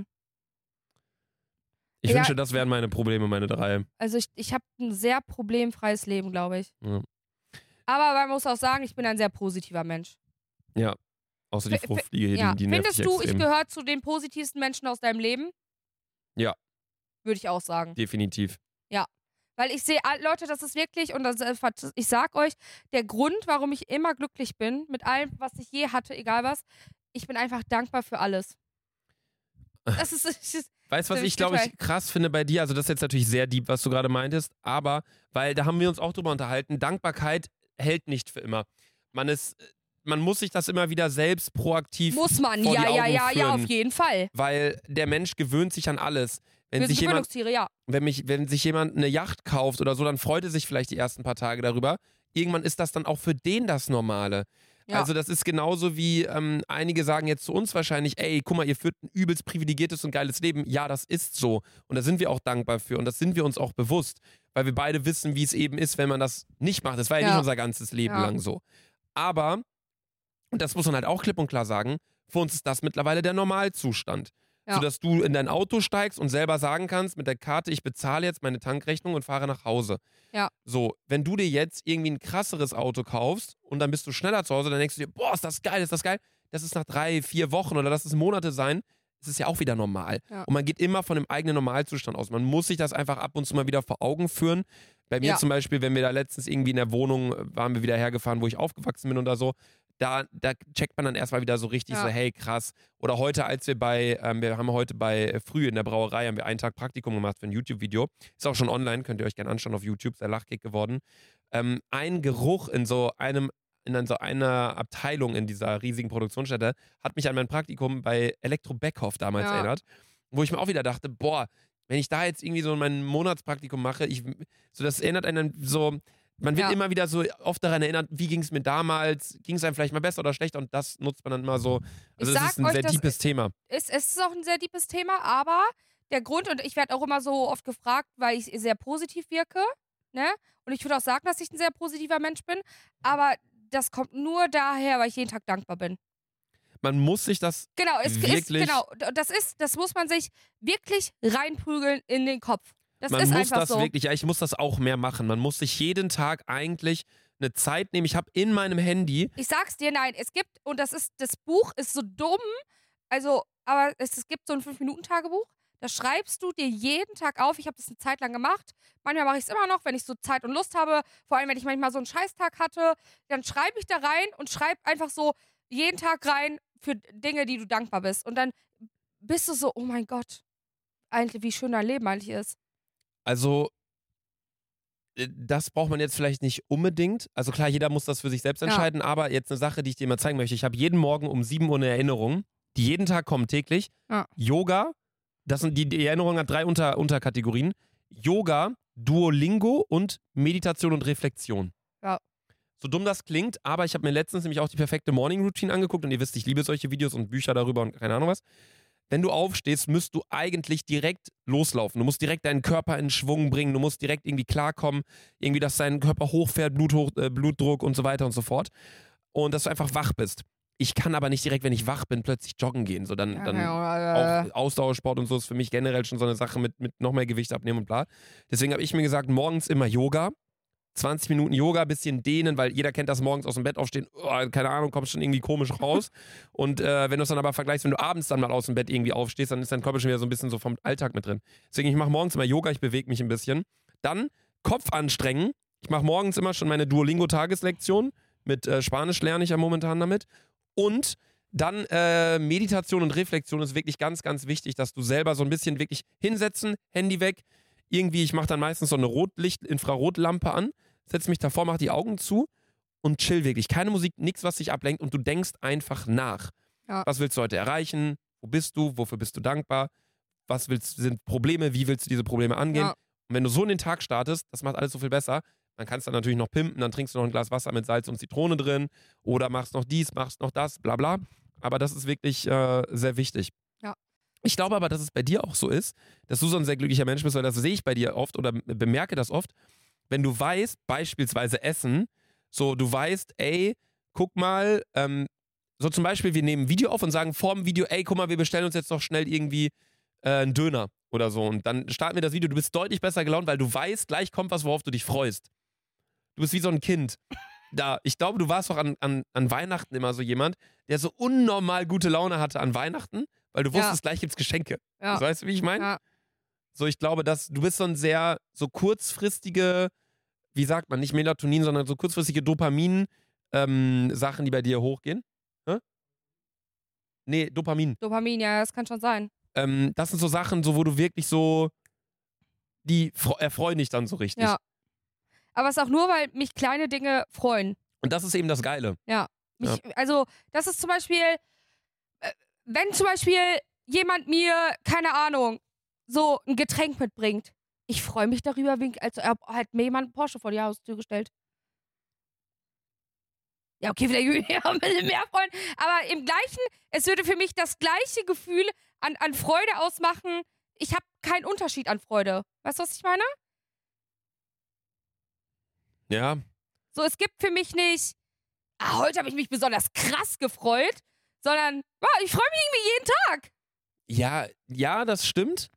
Ich Ja. wünsche, das wären meine Probleme, meine drei. Also, ich, ich habe ein sehr problemfreies Leben, glaube ich. Ja. Aber man muss auch sagen, ich bin ein sehr positiver Mensch. Ja, Außer die F- f- Fruchtfliege hier, Ja. die, die nervt Findest dich du, ich extrem. gehöre zu den positivsten Menschen aus deinem Leben? Ja. Würde ich auch sagen. Definitiv. Weil ich sehe, all- Leute, das ist wirklich, und das, äh, vert- ich sag euch, der Grund, warum ich immer glücklich bin, mit allem, was ich je hatte, egal was, ich bin einfach dankbar für alles. Das ist, das ist Weißt du, was Das ich glaube stimmt ich krass finde bei dir? Also das ist jetzt natürlich sehr deep, was du gerade meintest, aber, weil da haben wir uns auch drüber unterhalten, Dankbarkeit hält nicht für immer. Man ist, man muss sich das immer wieder selbst proaktiv muss man, vor die ja, ja, Augen ja, ja, führen. auf jeden Fall. Weil der Mensch gewöhnt sich an alles. Wenn Wir sich sind jemand Gewöhnungstiere, ja. wenn, mich, wenn sich jemand eine Yacht kauft oder so, dann freut er sich vielleicht die ersten paar Tage darüber. Irgendwann ist das dann auch für den das Normale. Ja. Also das ist genauso wie ähm, einige sagen jetzt zu uns wahrscheinlich, ey, guck mal, ihr führt ein übelst privilegiertes und geiles Leben. Ja, das ist so. Und da sind wir auch dankbar für und das sind wir uns auch bewusst, weil wir beide wissen, wie es eben ist, wenn man das nicht macht. Das war ja, Ja. nicht unser ganzes Leben Ja. lang so. Aber, und das muss man halt auch klipp und klar sagen, für uns ist das mittlerweile der Normalzustand. Ja. Sodass du in dein Auto steigst und selber sagen kannst, mit der Karte, ich bezahle jetzt meine Tankrechnung und fahre nach Hause. Ja. So, wenn du dir jetzt irgendwie ein krasseres Auto kaufst und dann bist du schneller zu Hause, dann denkst du dir, boah, ist das geil, ist das geil. Das ist nach drei, vier Wochen oder lass es Monate sein, ist es ja auch wieder normal. Ja. Und man geht immer von dem eigenen Normalzustand aus. Man muss sich das einfach ab und zu mal wieder vor Augen führen. Bei mir Ja. zum Beispiel, wenn wir da letztens irgendwie in der Wohnung waren, wir wieder hergefahren, wo ich aufgewachsen bin oder so, da, da checkt man dann erstmal wieder so richtig Ja. so, hey, krass. Oder heute, als wir bei, ähm, wir haben heute bei äh, Früh in der Brauerei, haben wir einen Tag Praktikum gemacht für ein YouTube-Video. Ist auch schon online, könnt ihr euch gerne anschauen auf YouTube, sehr Lachkick geworden. Ähm, ein Geruch in so einem, in so einer Abteilung in dieser riesigen Produktionsstätte hat mich an mein Praktikum bei Elektro Beckhoff damals Ja. erinnert, wo ich mir auch wieder dachte, boah, wenn ich da jetzt irgendwie so mein Monatspraktikum mache, ich, so das erinnert einen so, man wird Ja. immer wieder so oft daran erinnert, wie ging es mir damals, ging es einem vielleicht mal besser oder schlechter und das nutzt man dann immer so. Also Ich das sag ist ein euch, sehr das deepes Thema. Es, es ist auch ein sehr deepes Thema, aber der Grund, und ich werde auch immer so oft gefragt, weil ich sehr positiv wirke, ne? Und ich würde auch sagen, dass ich ein sehr positiver Mensch bin, aber das kommt nur daher, weil ich jeden Tag dankbar bin. Man muss sich das, Genau, es ist, Wirklich? genau, das ist, das muss man sich wirklich reinprügeln in den Kopf. Das man ist muss einfach das so. wirklich, ja, ich muss das auch mehr machen. Man muss sich jeden Tag eigentlich eine Zeit nehmen. Ich habe in meinem Handy, Ich sag's dir, nein, es gibt, und das ist, das Buch ist so dumm, also, aber es, es gibt so ein fünf Minuten Tagebuch, da schreibst du dir jeden Tag auf, ich habe das eine Zeit lang gemacht, manchmal mache ich es immer noch, wenn ich so Zeit und Lust habe, vor allem, wenn ich manchmal so einen Scheißtag hatte, dann schreibe ich da rein und schreibe einfach so jeden Tag rein für Dinge, die du dankbar bist. Und dann bist du so, oh mein Gott, eigentlich, wie schön dein Leben eigentlich ist. also äh, das braucht man jetzt vielleicht nicht unbedingt. Also klar, jeder muss das für sich selbst Ja. entscheiden, aber jetzt eine Sache, die ich dir mal zeigen möchte. Ich habe jeden Morgen um sieben Uhr eine Erinnerung, die jeden Tag kommt täglich. Ja. Yoga, das sind die, die Erinnerung hat drei Unter, Unterkategorien. Yoga, Duolingo und Meditation und Reflexion. Ja. So dumm das klingt, aber ich habe mir letztens nämlich auch die perfekte Morning Routine angeguckt und ihr wisst, ich liebe solche Videos und Bücher darüber und keine Ahnung was. Wenn du aufstehst, müsst du eigentlich direkt loslaufen. Du musst direkt deinen Körper in Schwung bringen, du musst direkt irgendwie klarkommen, irgendwie, dass dein Körper hochfährt, Bluthoch, äh, Blutdruck und so weiter und so fort. Und dass du einfach wach bist. Ich kann aber nicht direkt, wenn ich wach bin, plötzlich joggen gehen. So dann, dann auch Ausdauersport und so ist für mich generell schon so eine Sache mit, mit noch mehr Gewicht abnehmen und bla. Deswegen habe ich mir gesagt, morgens immer Yoga. zwanzig Minuten Yoga, bisschen dehnen, weil jeder kennt das morgens aus dem Bett aufstehen, oh, keine Ahnung, kommst schon irgendwie komisch raus. Und äh, wenn du es dann aber vergleichst, wenn du abends dann mal aus dem Bett irgendwie aufstehst, dann ist dein Körper schon wieder so ein bisschen so vom Alltag mit drin. Deswegen, ich mache morgens immer Yoga, ich bewege mich ein bisschen. Dann Kopf anstrengen. Ich mache morgens immer schon meine Duolingo-Tageslektion. Mit äh, Spanisch lerne ich ja momentan damit. Und dann äh, Meditation und Reflexion ist wirklich ganz, ganz wichtig, dass du selber so ein bisschen wirklich hinsetzen, Handy weg. Irgendwie, ich mache dann meistens so eine Rotlicht-Infrarotlampe an, setze mich davor, mache die Augen zu und chill wirklich. Keine Musik, nichts, was dich ablenkt und du denkst einfach nach. Ja. Was willst du heute erreichen? Wo bist du? Wofür bist du dankbar? Was willst, sind Probleme? Wie willst du diese Probleme angehen? Ja. Und wenn du so in den Tag startest, das macht alles so viel besser. Dann kannst du dann natürlich noch pimpen, dann trinkst du noch ein Glas Wasser mit Salz und Zitrone drin oder machst noch dies, machst noch das, bla bla. Aber das ist wirklich äh, sehr wichtig. Ja. Ich glaube aber, dass es bei dir auch so ist, dass du so ein sehr glücklicher Mensch bist, weil das sehe ich bei dir oft oder bemerke das oft, wenn du weißt, beispielsweise Essen, so du weißt, ey, guck mal, ähm, so zum Beispiel, wir nehmen ein Video auf und sagen vor dem Video, ey, guck mal, wir bestellen uns jetzt doch schnell irgendwie äh, einen Döner oder so und dann starten wir das Video, du bist deutlich besser gelaunt, weil du weißt, gleich kommt was, worauf du dich freust. Du bist wie so ein Kind. da, ich glaube, du warst auch an, an, an Weihnachten immer so jemand, der so unnormal gute Laune hatte an Weihnachten, weil du wusstest, Ja. gleich gibt's Geschenke. Ja. Weißt du, wie ich meine? Ja. So, ich glaube, dass du bist so ein sehr, so kurzfristige, wie sagt man, nicht Melatonin, sondern so kurzfristige Dopamin, ähm, Sachen, die bei dir hochgehen. Hä? Nee, Dopamin. Dopamin, ja, das kann schon sein. Ähm, das sind so Sachen, so, wo du wirklich so, die fre- erfreuen dich dann so richtig. Ja. Aber es ist auch nur, weil mich kleine Dinge freuen. Und das ist eben das Geile. Mich, Also, das ist zum Beispiel, äh, wenn zum Beispiel jemand mir, keine Ahnung, so ein Getränk mitbringt. Ich freue mich darüber, wie, als er hat mir jemand einen Porsche vor die Haustür gestellt. Ja, okay, vielleicht würde ich mich auch ein bisschen mehr freuen. Aber im Gleichen, es würde für mich das gleiche Gefühl an, an Freude ausmachen. Ich habe keinen Unterschied an Freude. Weißt du, was ich meine? Ja. So, es gibt für mich nicht, ah, heute habe ich mich besonders krass gefreut, sondern, wow, ich freue mich irgendwie jeden Tag. Ja, ja, das stimmt.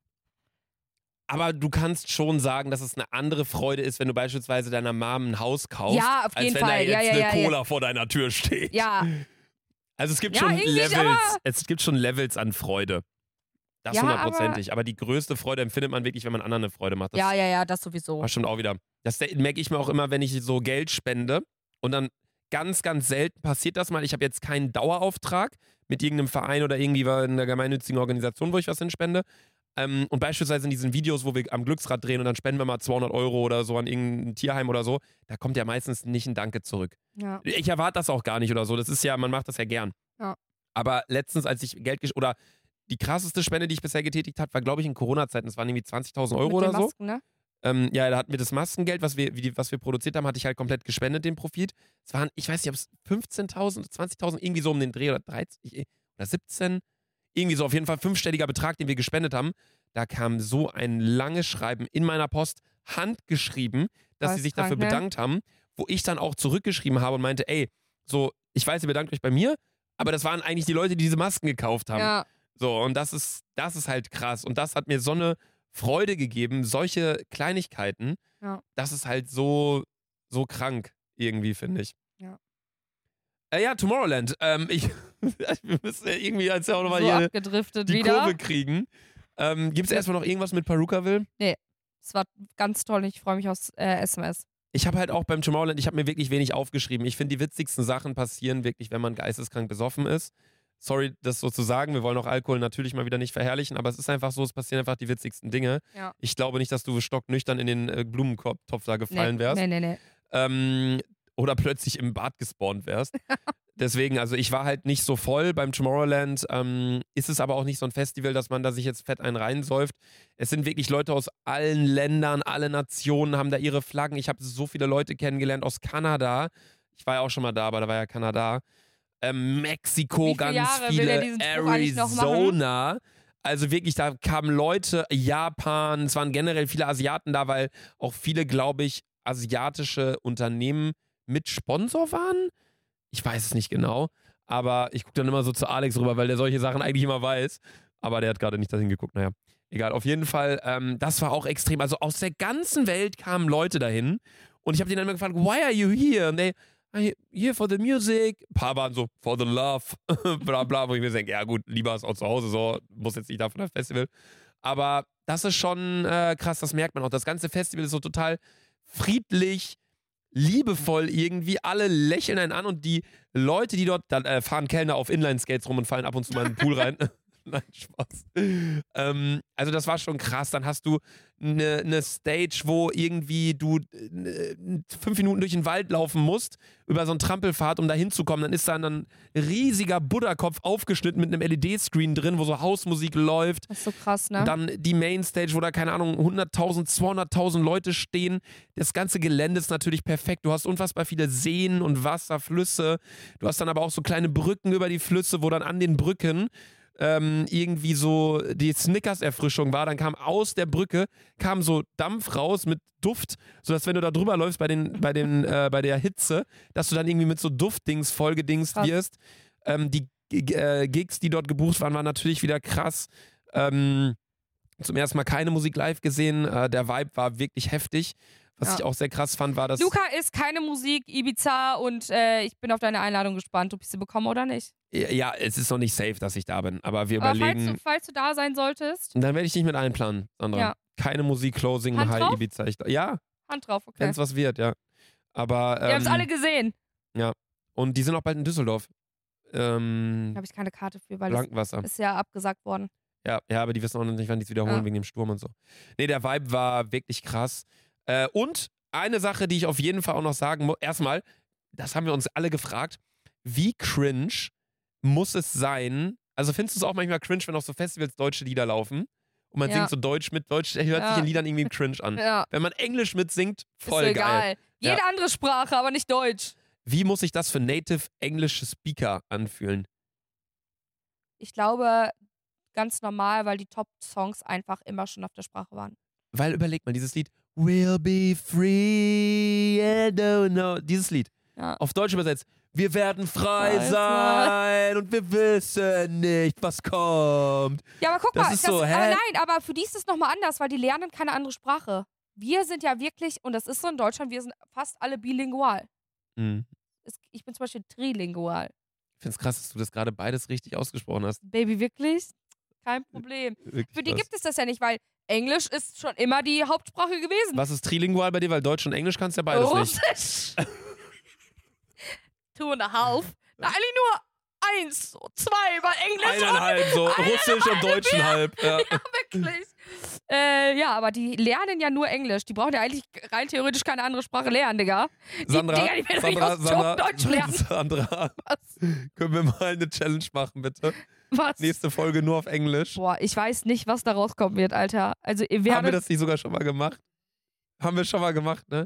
Aber du kannst schon sagen, dass es eine andere Freude ist, wenn du beispielsweise deiner Mom ein Haus kaufst, Ja, auf als jeden wenn Fall. da jetzt Ja, ja, eine ja, ja. Cola vor deiner Tür steht. Ja, Also es gibt Ja, schon irgendwie, Levels. aber- Es gibt schon Levels an Freude. Das Ja, hundertprozentig. Aber, aber die größte Freude empfindet man wirklich, wenn man anderen eine Freude macht. Das ja, ja, ja, das sowieso. war schon auch wieder. Das merke ich mir auch immer, wenn ich so Geld spende. Und dann ganz, ganz selten passiert das mal. Ich habe jetzt keinen Dauerauftrag mit irgendeinem Verein oder irgendwie in einer gemeinnützigen Organisation, wo ich was hinspende. Ähm, und beispielsweise in diesen Videos, wo wir am Glücksrad drehen und dann spenden wir mal zweihundert Euro oder so an irgendein Tierheim oder so, da kommt ja meistens nicht ein Danke zurück. Ja. Ich erwarte das auch gar nicht oder so. Das ist ja, man macht das ja gern. Ja. Aber letztens, als ich Geld gesch- oder die krasseste Spende, die ich bisher getätigt habe, war, glaube ich, in Corona-Zeiten. Das waren irgendwie zwanzigtausend Euro Mit oder den so. Masken, ne? Ähm, ja, da hatten wir das Maskengeld, was wir, wie die, was wir produziert haben, hatte ich halt komplett gespendet, den Profit. Es waren, ich weiß nicht, ob es fünfzehntausend, zwanzigtausend, irgendwie so um den Dreh oder dreizehn ich- oder siebzehn. Irgendwie so auf jeden Fall fünfstelliger Betrag, den wir gespendet haben. Da kam so ein langes Schreiben in meiner Post, handgeschrieben, dass Das sie sich ist krank, dafür ne? bedankt haben, wo ich dann auch zurückgeschrieben habe und meinte, ey, so, ich weiß, ihr bedankt euch bei mir, aber das waren eigentlich die Leute, die diese Masken gekauft haben. Ja. So, und das ist, das ist halt krass. Und das hat mir so eine Freude gegeben, solche Kleinigkeiten. Ja. Das ist halt so, so krank, irgendwie, finde ich. Ja. Äh, ja, Tomorrowland. Ähm, ich, wir müssen ja irgendwie jetzt ja auch nochmal So hier abgedriftet die wieder. Kurve kriegen. Ähm, Gibt es erstmal noch irgendwas mit Perukaville? Es war ganz toll und ich freue mich aufs äh, S M S. Ich habe halt auch beim Tomorrowland, ich habe mir wirklich wenig aufgeschrieben. Ich finde, die witzigsten Sachen passieren wirklich, wenn man geisteskrank besoffen ist. Sorry, das so zu sagen. Wir wollen auch Alkohol natürlich mal wieder nicht verherrlichen, aber es ist einfach so, es passieren einfach die witzigsten Dinge. Ja. Ich glaube nicht, dass du stocknüchtern in den äh, Blumentopf da gefallen nee, wärst. Nee, nee, nee. Ähm, oder plötzlich im Bad gespawnt wärst. Deswegen, also ich war halt nicht so voll beim Tomorrowland. Ähm, ist es aber auch nicht so ein Festival, dass man da sich jetzt fett einen reinsäuft. Es sind wirklich Leute aus allen Ländern, alle Nationen haben da ihre Flaggen. Ich habe so viele Leute kennengelernt aus Kanada. Ich war ja auch schon mal da, aber da war ja Kanada. Ähm, Mexiko, Wie viele ganz Jahre will viele. der diesen Spruch eigentlich noch machen? Arizona. Also wirklich, da kamen Leute, Japan, es waren generell viele Asiaten da, weil auch viele, glaube ich, asiatische Unternehmen mit Sponsor waren. Ich weiß es nicht genau, aber ich gucke dann immer so zu Alex rüber, weil der solche Sachen eigentlich immer weiß. Aber der hat gerade nicht dahin geguckt, naja. Egal, auf jeden Fall, ähm, das war auch extrem. Also aus der ganzen Welt kamen Leute dahin und ich habe denen dann immer gefragt, why are you here? Und they, I'm here for the music. Ein paar waren so, for the love, bla bla, wo ich mir denke, ja gut, lieber ist auch zu Hause, so, muss jetzt nicht da von der Festival. Aber das ist schon äh, krass, das merkt man auch. Das ganze Festival ist so total friedlich, liebevoll irgendwie. Alle lächeln einen an und die Leute, die dort, dann äh, fahren Kellner auf Inline-Skates rum und fallen ab und zu mal in den Pool rein. Nein, Spaß. Ähm, also das war schon krass. Dann hast du eine ne Stage, wo irgendwie du äh, fünf Minuten durch den Wald laufen musst, über so einen Trampelpfad, um da hinzukommen. Dann ist da ein riesiger Buddha-Kopf aufgeschnitten mit einem L E D-Screen drin, wo so Hausmusik läuft. Das ist so krass, ne? Dann die Mainstage, wo da, keine Ahnung, hunderttausend, zweihunderttausend Leute stehen. Das ganze Gelände ist natürlich perfekt. Du hast unfassbar viele Seen und Wasser, Flüsse. Du hast dann aber auch so kleine Brücken über die Flüsse, wo dann an den Brücken ähm, irgendwie so die Snickers-Erfrischung war. Dann kam aus der Brücke, kam so Dampf raus mit Duft, sodass wenn du da drüber läufst bei, den, bei, den, äh, bei der Hitze, dass du dann irgendwie mit so Duftdings vollgedingst Krass. wirst. Ähm, die äh, Gigs, die dort gebucht waren, waren natürlich wieder krass. Ähm, zum ersten Mal keine Musik live gesehen. Äh, der Vibe war wirklich heftig. Was Ja. ich auch sehr krass fand, war, dass... Luca ist keine Musik, Ibiza und äh, ich bin auf deine Einladung gespannt, ob ich sie bekomme oder nicht. Ja, es ist noch nicht safe, dass ich da bin, aber wir Aber überlegen... falls du, falls du da sein solltest, Und dann werde ich dich mit einplanen, Sandra. Ja. Keine Musik, Closing, Hand High drauf? Ibiza. Ich, ja, Hand drauf, okay. wenn es was wird, ja. Aber... Wir haben es ähm, alle gesehen. Und die sind auch bald in Düsseldorf. Ähm, Da habe ich keine Karte für, weil das Blankenwasser. ist ja abgesagt worden. Ja, ja, aber die wissen auch noch nicht, wann die es wiederholen Ja. wegen dem Sturm und so. Nee, der Vibe war wirklich krass. Äh, und eine Sache, die ich auf jeden Fall auch noch sagen muss. Erstmal, das haben wir uns alle gefragt. Wie cringe muss es sein? Also findest du es auch manchmal cringe, wenn auf so Festivals deutsche Lieder laufen? Und man Ja. singt so Deutsch mit Deutsch, hört Ja. sich in Liedern irgendwie cringe an. Ja, Wenn man Englisch mitsingt, ist voll so geil. egal. Ja. Jede andere Sprache, aber nicht Deutsch. Wie muss sich das für native englische Speaker anfühlen? Ich glaube, ganz normal, weil die Top-Songs einfach immer schon auf der Sprache waren. Weil überleg mal, dieses Lied We'll be free and don't know. Dieses Lied. Ja. Auf Deutsch übersetzt. Wir werden frei Frei sein und wir wissen nicht, was kommt. Ja, aber guck Das mal, ist so, hä? aber nein, aber für die ist es nochmal anders, weil die lernen keine andere Sprache. Wir sind ja wirklich, und das ist so in Deutschland, wir sind fast alle bilingual. Hm. Es- Ich bin zum Beispiel trilingual. Ich finde es krass, dass du das gerade beides richtig ausgesprochen hast. Baby, wirklich? Kein Problem. Wirklich Für die krass. gibt es das ja nicht, weil Englisch ist schon immer die Hauptsprache gewesen. Was ist trilingual bei dir? Weil Deutsch und Englisch kannst du ja beides nicht. Russisch. Two and a half. Na, eigentlich nur eins, zwei, weil Englisch Eineinhalb, so Russisch und Deutschenhalb. Ja. und wirklich. Äh, ja, aber die lernen ja nur Englisch. Die brauchen ja eigentlich rein theoretisch keine andere Sprache lernen, Digga. Die, Sandra, Digga, die werden Sandra, nicht aus Sandra, Job Deutsch lernen. Sandra, Was? können wir mal eine Challenge machen, bitte? Was? Nächste Folge nur auf Englisch. Boah, ich weiß nicht, was da rauskommen wird, Alter. Also ihr Haben wir werdet... das nicht sogar schon mal gemacht? Haben wir schon mal gemacht, ne?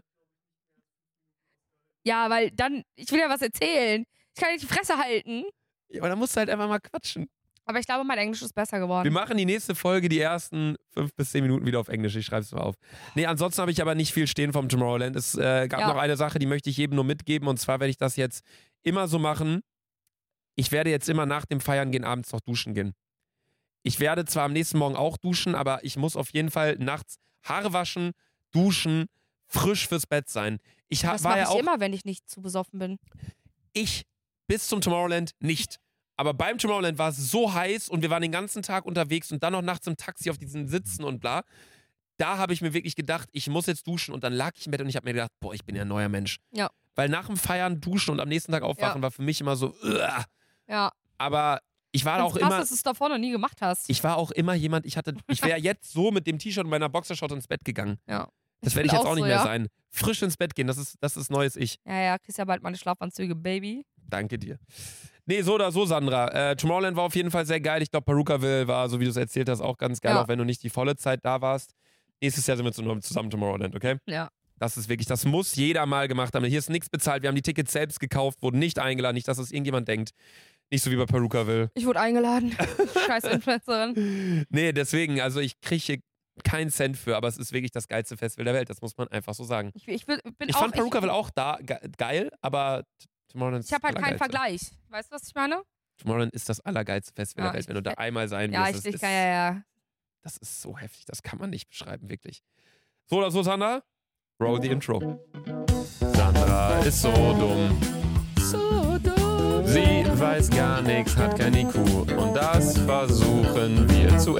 Ja, weil dann... Ich will ja was erzählen. Ich kann nicht die Fresse halten. Ja, aber da musst du halt einfach mal quatschen. Aber ich glaube, mein Englisch ist besser geworden. Wir machen die nächste Folge, die ersten fünf bis zehn Minuten wieder auf Englisch. Ich schreibe es mal auf. Nee, ansonsten habe ich aber nicht viel stehen vom Tomorrowland. Es äh, gab Ja. noch eine Sache, die möchte ich jedem nur mitgeben. Und zwar werde ich das jetzt immer so machen. Ich werde jetzt immer nach dem Feiern gehen, abends noch duschen gehen. Ich werde zwar am nächsten Morgen auch duschen, aber ich muss auf jeden Fall nachts Haare waschen, duschen, frisch fürs Bett sein. Ich ha- das war mache ja ich auch immer, wenn ich nicht zu besoffen bin. ich bis zum Tomorrowland nicht. Aber beim Tomorrowland war es so heiß und wir waren den ganzen Tag unterwegs und dann noch nachts im Taxi auf diesen Sitzen und bla. Da habe ich mir wirklich gedacht, ich muss jetzt duschen und dann lag ich im Bett und ich habe mir gedacht, boah, ich bin ja ein neuer Mensch. Ja. Weil nach dem Feiern duschen und am nächsten Tag aufwachen Ja. war für mich immer so, uah. Ja. Aber ich war Find's auch krass, immer, dass du es davor noch nie gemacht hast. ich war auch immer jemand, ich hatte, ich wäre jetzt so mit dem T-Shirt und meiner Boxershort ins Bett gegangen. Ja. Das werde ich bin jetzt auch auch nicht so, mehr ja. sein. Frisch ins Bett gehen, das ist, das ist neues Ich. Ja, ja, kriegst ja bald meine Schlafanzüge, Baby. Danke dir. Nee, so oder so, Sandra. Äh, Tomorrowland war auf jeden Fall sehr geil. Ich glaube, Perukaville war, so wie du es erzählt hast, auch ganz geil, Ja. auch wenn du nicht die volle Zeit da warst. Nächstes Jahr sind wir zu- zusammen Tomorrowland, okay? Ja. Das ist wirklich, das muss jeder mal gemacht haben. Hier ist nichts bezahlt. Wir haben die Tickets selbst gekauft, wurden nicht eingeladen. Nicht, dass das irgendjemand denkt. Nicht so wie bei Perukaville. Ich wurde eingeladen. Scheiß Influencerin. Nee, deswegen, also ich kriege hier keinen Cent für, aber es ist wirklich das geilste Festival der Welt. Das muss man einfach so sagen. Ich, ich bin, bin Ich auch, fand Perukaville ich, auch da ge geil, aber Tomorrowland ist ich habe halt das keinen Allergeilste. Vergleich. Weißt du, was ich meine? Tomorrowland ist das allergeilste Festival Ja, der Welt. ich- Wenn du da einmal sein Ja, wirst, ich, das ich ist, kann ja, ja. das ist so heftig. Das kann man nicht beschreiben, wirklich. So oder so, Sandra? Roll the Intro. Sandra ist so dumm. So dumm. Sie weiß gar nichts, hat kein I Q. Und das versuchen wir zu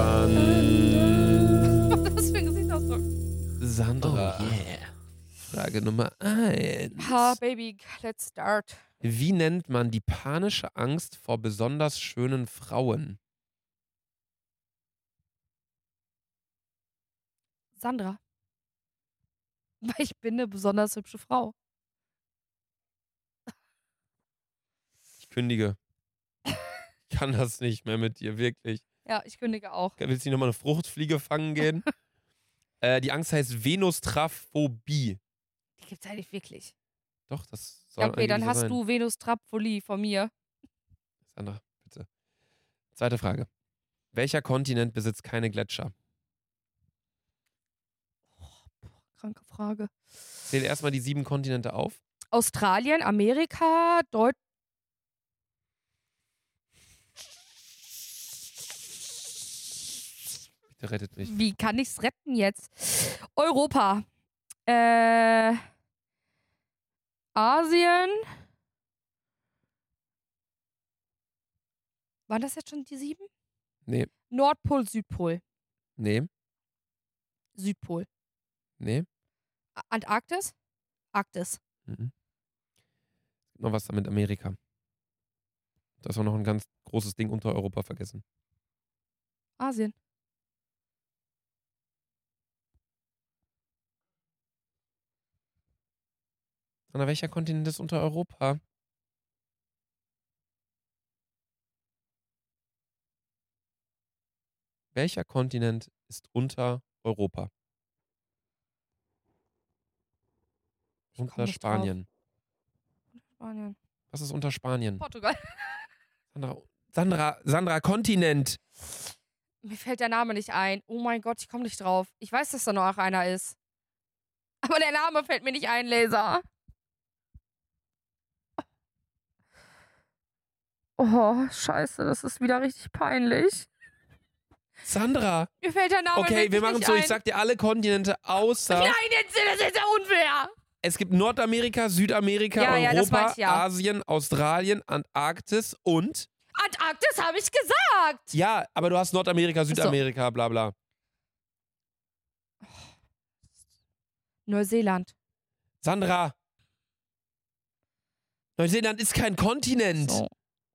ändern. Was für ein Gesichtsausdruck. Sandra. Oh, Frage Nummer eins. Ha, Baby, let's start. Wie nennt man die panische Angst vor besonders schönen Frauen? Sandra. Weil ich bin eine besonders hübsche Frau. Ich kündige. Ich kann das nicht mehr mit dir, wirklich. Ja, ich kündige auch. Willst du nicht nochmal eine Fruchtfliege fangen gehen? äh, die Angst heißt Venustraphobie. Die gibt's eigentlich wirklich. Doch, das soll Ja, okay, dann angeblich so hast sein. du Venus Trapfolie von mir. Sandra, bitte. Zweite Frage. Welcher Kontinent besitzt keine Gletscher? Kranke Frage. Zähle erstmal die sieben Kontinente auf. Australien, Amerika, Deutschland. Bitte rettet mich. Wie kann ich's retten jetzt? Europa. Äh, Asien. Waren das jetzt schon die sieben? Nee. Nordpol, Südpol. Nee. Südpol. Nee. A- Antarktis? Arktis. Mhm. Noch was da mit Amerika. Da ist auch noch ein ganz großes Ding unter Europa vergessen. Asien. Sandra, welcher Kontinent ist unter Europa? Welcher Kontinent ist unter Europa? komm Unter nicht Spanien. Spanien. Was ist unter Spanien? Portugal. Sandra, Sandra, Sandra, Kontinent. Mir fällt der Name nicht ein. Oh mein Gott, ich komme nicht drauf. Ich weiß, dass da noch einer ist. Aber der Name fällt mir nicht ein, Laser. Oh, scheiße, das ist wieder richtig peinlich. Sandra. Mir fällt der Name Okay, wirklich wir machen nicht so, ein. ich sag dir alle Kontinente außer. Nein, jetzt, das ist ja unfair. Es gibt Nordamerika, Südamerika, Ja, ja, das Europa, meinte ich ja. Asien, Australien, Antarktis und. Antarktis habe ich gesagt. Ja, aber du hast Nordamerika, Südamerika, bla bla. Neuseeland. Sandra. Neuseeland ist kein Kontinent. So.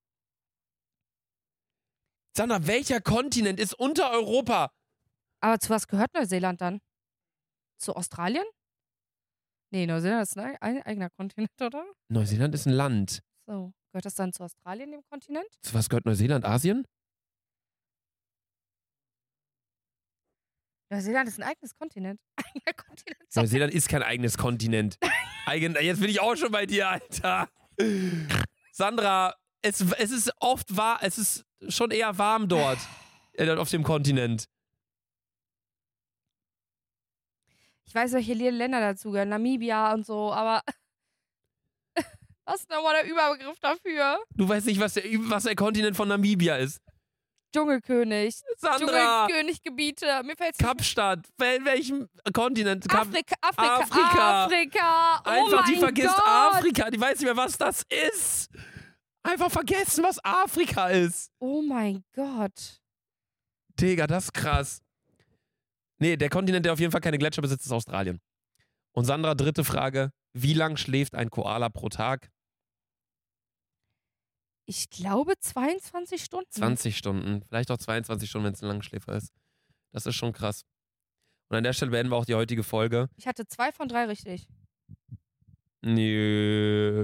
Sandra, welcher Kontinent ist unter Europa? Aber zu was gehört Neuseeland dann? Zu Australien? Nee, Neuseeland ist ein ein eigener Kontinent, oder? Neuseeland ist ein Land. So. Gehört das dann zu Australien, dem Kontinent? Zu was gehört Neuseeland? Asien? Neuseeland ist ein eigenes Kontinent. Eigener Kontinent. So. Neuseeland ist kein eigenes Kontinent. Eigen, jetzt bin ich auch schon bei dir, Alter. Sandra, es, es ist oft wahr, es ist schon eher warm dort. äh, auf dem Kontinent. Ich weiß, welche Länder dazugehören. Namibia und so, aber was ist nochmal der Überbegriff dafür? Du weißt nicht, was der, was der Kontinent von Namibia ist. Dschungelkönig. Sandra! Dschungelköniggebiete. Mir fällt's Kapstadt. Wel welchem Kontinent? Kap Afrika, Afrika, Afrika. Afrika. Oh Einfach, mein die vergisst Gott. Afrika. Die weiß nicht mehr, was das ist. Einfach vergessen, was Afrika ist. Oh mein Gott. Digga, das ist krass. Nee, der Kontinent, der auf jeden Fall keine Gletscher besitzt, ist Australien. Und Sandra, dritte Frage. Wie lang schläft ein Koala pro Tag? Ich glaube zweiundzwanzig Stunden. zwanzig Stunden. Vielleicht auch zweiundzwanzig Stunden, wenn es ein Langschläfer ist. Das ist schon krass. Und an der Stelle beenden wir auch die heutige Folge. Ich hatte zwei von drei richtig. Nee.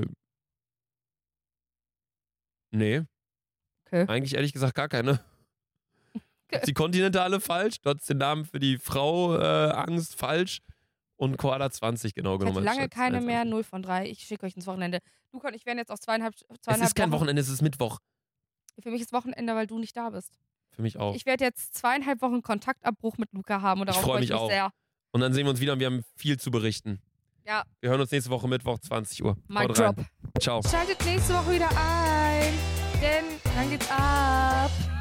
Nee. Okay. Eigentlich ehrlich gesagt gar keine. Du hast die Kontinente alle falsch. Du hast den Namen für die Frau äh, Angst falsch. Und Koala zwanzig genau Ich genommen. hatte lange statt keine zweiundzwanzig. mehr, null von drei. Ich schicke euch ins Wochenende. Luca und ich werden jetzt auf zweieinhalb, Es zweieinhalb ist kein Wochen. Wochenende, es ist Mittwoch. Für mich ist Wochenende, weil du nicht da bist. Für mich auch. Ich werde jetzt zweieinhalb Wochen Kontaktabbruch mit Luca haben und Ich darauf freu freue ich mich mich auch. sehr. Und dann sehen wir uns wieder und wir haben viel zu berichten. Ja, Wir hören uns nächste Woche Mittwoch, zwanzig Uhr. Mic Haut rein. drop. Ciao. Schaltet nächste Woche wieder ein, denn dann geht's ab.